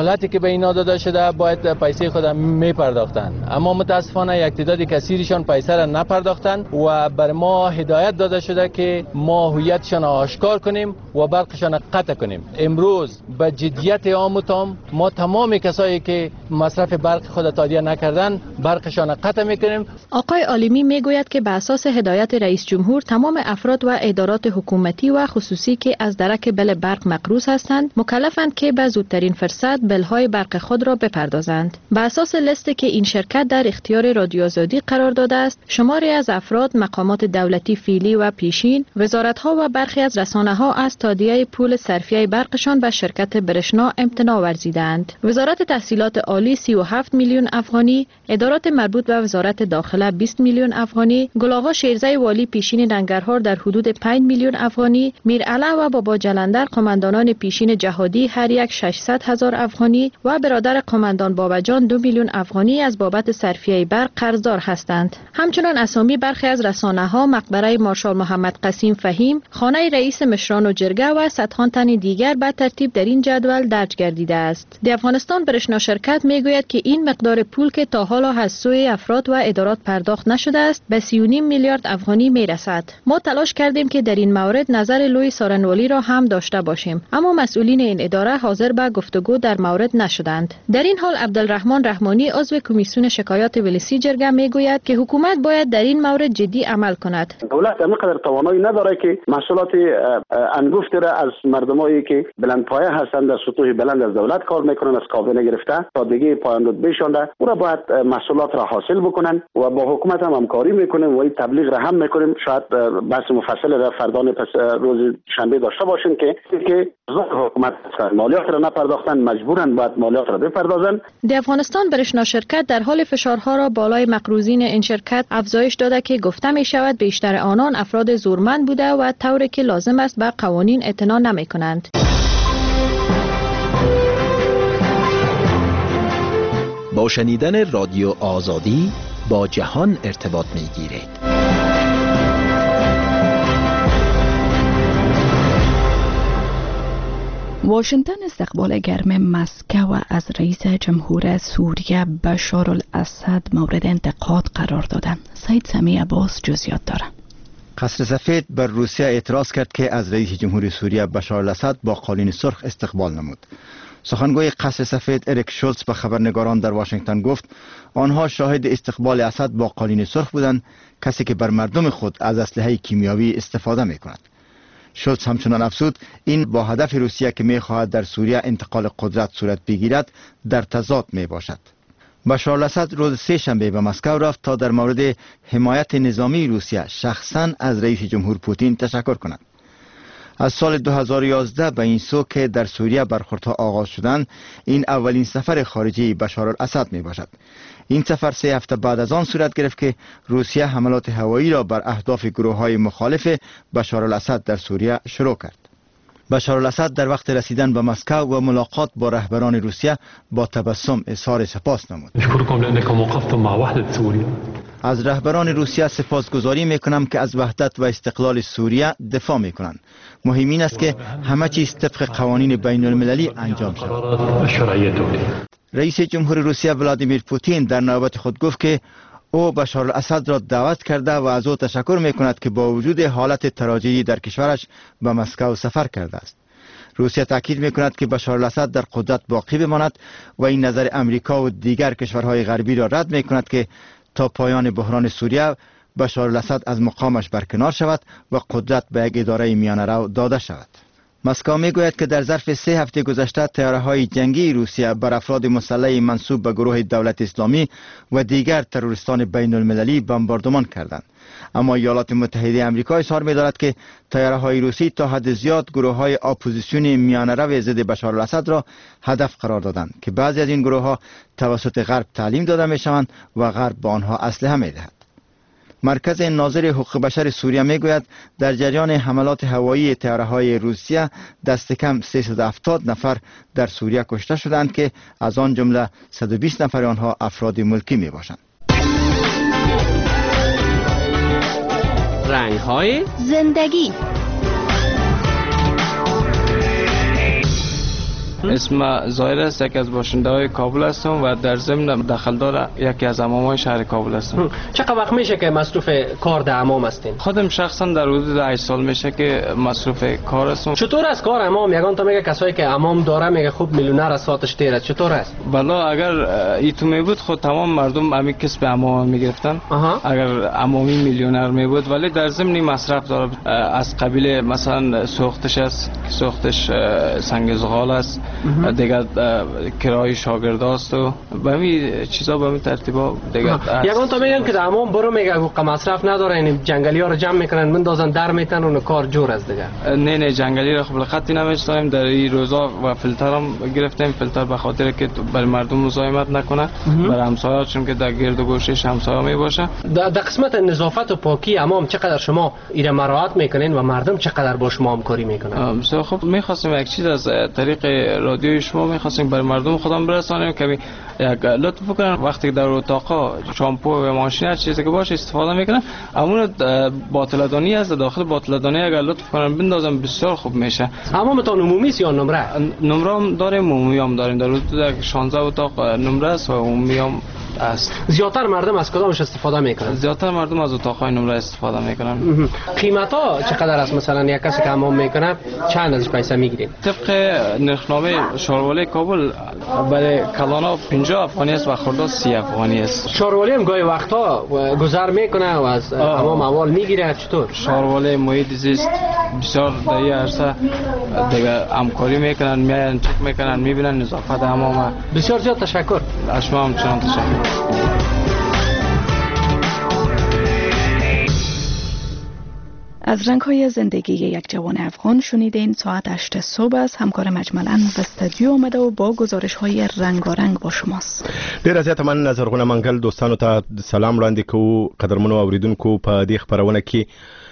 Speaker 11: اینا داده شده باید پیسه خود می پرداختن، اما متاسفانه یک تعداد کثیرشان پیسه را نپرداختن و بر ما هدایت داده شده که ما هویتشان آشکار کنیم و برقشان قطع کنیم. امروز به جدیت عام و تام ما تمام کسایی که مصرف برق خود تادیه نکردن برقشان قطع میکنیم.
Speaker 12: آقای عالمی میگوید که به اساس هدایت رئیس جمهور تمام افراد و ادارات حکومتی و خصوصی که از درک بل برق مقروض هستند مکلفند که به زودترین فرصت بلهای برق خود را بپردازند. به اساس لیستی که این شرکت در اختیار رادیو آزادی قرار داده است، شماری از افراد، مقامات دولتی فعلی و پیشین، وزارت‌ها و برخی از رسانه‌ها از تادیه پول صرفیه برقشان به شرکت برشنا امتناع ورزیدند. وزارت تحصیلات عالی سی و هفت میلیون افغانی، ادارات مربوط به وزارت داخله بیست میلیون افغانی، گل‌آقا شیرزی والی پیشین ننگرهار در حدود پنج میلیون افغانی، میرعلی و بابا جلندر قماندانان پیشین جهادی هر یک ششصد هزار افغانی و برادر قماندان باباجان دو میلیون افغانی از بابت صرفیه برق قرضدار هستند. همچنین اسامی برخی از رسانه‌ها مقبره مارشال محمد قسیم فهیم، خانه رئیس مشران و جرگه و صدها تن دیگر به ترتیب در این جدول درج گردیده است. دی افغانستان برشنا شرکت میگوید که این مقدار پول که تا حالا از سوی افراد و ادارات پرداخت نشده است به سی و نیم میلیارد افغانی میرسد. ما تلاش کردیم که در این مورد نظر لوی سارنوالی را هم داشته باشیم، اما مسئولین این اداره حاضر به گفتگو در مورد نشدند. در این حال عبدالرحمن رحمانی عضو کمیسیون شکایات ولسی جرگه میگوید که حکومت باید در این مورد جدی عمل کند.
Speaker 13: دولت همینقدر توانایی نداره که محصولات انگفت را از مردمایی که بلندپایه هستند در سطوح بلند از دولت کار میکنن از کابینه گرفته تا دیگه پایان رتبهشان را او را باید محصولات را حاصل بکنن و با حکومت هم همکاری میکنیم و این تبلیغ را هم میکنیم. شاید بحث مفصل را فردان پس روز شنبه داشته باشیم که که حکومت مالیات را نپرداختن مجبورن باید مالیات را بپردازن.
Speaker 12: دی افغانستان برشنا شرکت در حال فشارها را بالای مقروضین این شرکت افزایش داده که گفته می شود بیشتر آنان افراد زورمند بوده و طوری که لازم است به قوانین اعتنا نمی کنند.
Speaker 14: با شنیدن رادیو آزادی با جهان ارتباط می گیرید.
Speaker 2: واشنگتن استقبال گرم مسکو از رئیس جمهور سوریه بشار الاسد مورد انتقاد قرار دادند. سید سمی عباس جزئیات دارد.
Speaker 6: قصر سفید بر روسیه اعتراض کرد که از رئیس جمهور سوریه بشار الاسد با قالین سرخ استقبال نمود. سخنگوی قصر سفید اریک شولتز به خبرنگاران در واشنگتن گفت آنها شاهد استقبال اسد با قالین سرخ بودند، کسی که بر مردم خود از اسلحه کیمیایی استفاده می کند. شولتز همچنان افزود این با هدف روسیه که می خواهد در سوریه انتقال قدرت صورت بگیرد در تضاد می باشد. بشار الاسد روز سه شنبه به مسکو رفت تا در مورد حمایت نظامی روسیه شخصا از رئیس جمهور پوتین تشکر کند. از سال دو هزار و یازده به این سو که در سوریه برخوردها آغاز شدند، این اولین سفر خارجی بشار الاسد می باشد. این سفر سه هفته بعد از آن صورت گرفت که روسیه حملات هوایی را بر اهداف گروه‌های مخالف بشار الاسد در سوریه شروع کرد. بشار الاسد در وقت رسیدن به مسکو و ملاقات با رهبران روسیه با تبسم اظهار سپاس نمود. از رهبران روسیه سپاسگزاری میکنم که از وحدت و استقلال سوریه دفاع میکنند. مهم این است که همه چیز طبق قوانین بین المللی انجام شود. رئیس جمهور روسیه ولادیمیر پوتین در نوبت خود گفت که او بشار الاسد را دعوت کرده و از او تشکر میکند که با وجود حالت تراجعی در کشورش به مسکو سفر کرده است. روسیه تاکید میکند که بشار الاسد در قدرت باقی بماند و این نظر امریکا و دیگر کشورهای غربی را رد میکند که تا پایان بحران سوریه بشار الاسد از مقامش برکنار شود و قدرت به یک اداره میانه رو داده شود. مسکو میگوید که در ظرف سه هفته گذشته طیاره‌های جنگی روسیه بر افراد مسلح منسوب به گروه دولت اسلامی و دیگر تروریستان بین المللی بمباردمان کردند. اما ایالات متحده آمریکا اظهار می‌دارد که طیاره‌های روسی تا حد زیاد گروه‌های اپوزیسیون میانه‌رو ضد بشار الاسد را هدف قرار دادند که بعضی از این گروه‌ها توسط غرب تعلیم داده می‌شوند و غرب به آنها اسلحه می‌دهد. مرکز ناظر حقوق بشر سوریه میگوید در جریان حملات هوایی طیاره‌های روسیه دست کم سیصد و هفتاد نفر در سوریه کشته شدند که از آن جمله صد و بیست نفر آنها افراد ملکی میباشند.
Speaker 24: رنگ‌های زندگی.
Speaker 7: اسم زاهر است، یکی از باشنده های کابل هستم و در ضمن دخلدار یکی از حمام‌های شهر کابل هستم.
Speaker 22: چقدر وقت میشه که مصروف کار در حمام هستین؟
Speaker 7: خودم شخصا در حدود هشت سال میشه که مصروف کار هستم.
Speaker 22: چطور است کار حمام؟ یگان تا میگه کسایی که حمام داره میگه خوب میلیونر از ساعتش دیر است، چطور است؟
Speaker 7: والا اگر ایتو می بود خود تمام مردم همین کسب حمام میگرفتن. اگر حمامی میلیونر می بود، ولی در ضمن مصرف داره از قبیل مثلا سوختش است، سوختش سنگ زغال است، دیگه کرای شاگرداست و به همین چیزا به همین ترتیبا دیگه.
Speaker 22: یگان تا میگن که حمام برو میگه حقوق مصرف نداره، این جنگلی ها رو جمع میکنن میندازن در میتن اون کار جور است دیگه.
Speaker 7: نه نه جنگلی رو خب خطی نمیشتیم در این روزا و فیلتر هم گرفتیم، فیلتر به خاطر که بر مردم مزاحمت نکنه، بر همسایه چون که در گرد و گوشش همسایه می باشه.
Speaker 22: در قسمت نظافت و پاکی حمام چقدر شما ایره مراعات میکنین و مردم چقدر با شما همکاری میکنن؟
Speaker 7: بسیار خب میخواستیم یک چیز از طریق رادیوی شما میخواستیم بر مردم خودم برسانیم که یک لطف بکنن وقتی در اتاقا شامپو و ماشین هر چیزی که باشه استفاده میکنن، همون باطلدانی از داخل باطلدانی اگر لطف کنن بندازن بسیار خوب میشه.
Speaker 22: حمامتون عمومی است یا نمره؟
Speaker 7: نمره هم داریم، عمومی هم داریم. در حدود شانزده اتاق نمره است و عمومی هم است.
Speaker 22: زیادتر مردم از کدامش استفاده میکنن؟
Speaker 7: زیادتر مردم از اتاقهای نمره استفاده میکنن.
Speaker 22: قیمت ها چقدر است؟ مثلا یک کسی که حمام میکنه چند ازش پیسه میگیرین؟
Speaker 7: طبق نرخنامه شاروالی کابل برای کلانا پنجاه افغانی است و خرداد سی افغانی است.
Speaker 22: شاروالی هم گاهی وقتا گذر میکنه و از حمام اول میگیره، چطور؟
Speaker 7: شاروالی محیط زیست بسیار در این عرصه دیگه همکاری میکنن، میاین چک میکنن، میبینن نظافت حمام.
Speaker 22: بسیار زیاد تشکر.
Speaker 7: شما هم چنان تشکر.
Speaker 2: از رنگ‌های زندگی یک جوان افغان شنیدین. ساعت هشت صبح است. همکار مجملاً به استودیو آمده و با گزارش‌های رنگارنگ با شماست.
Speaker 1: ډیر زیات من نظرغونه منګل دوستانو ته سلام وړاندې کوو. قدرمنو اوریدونکو په دې خبرونه کې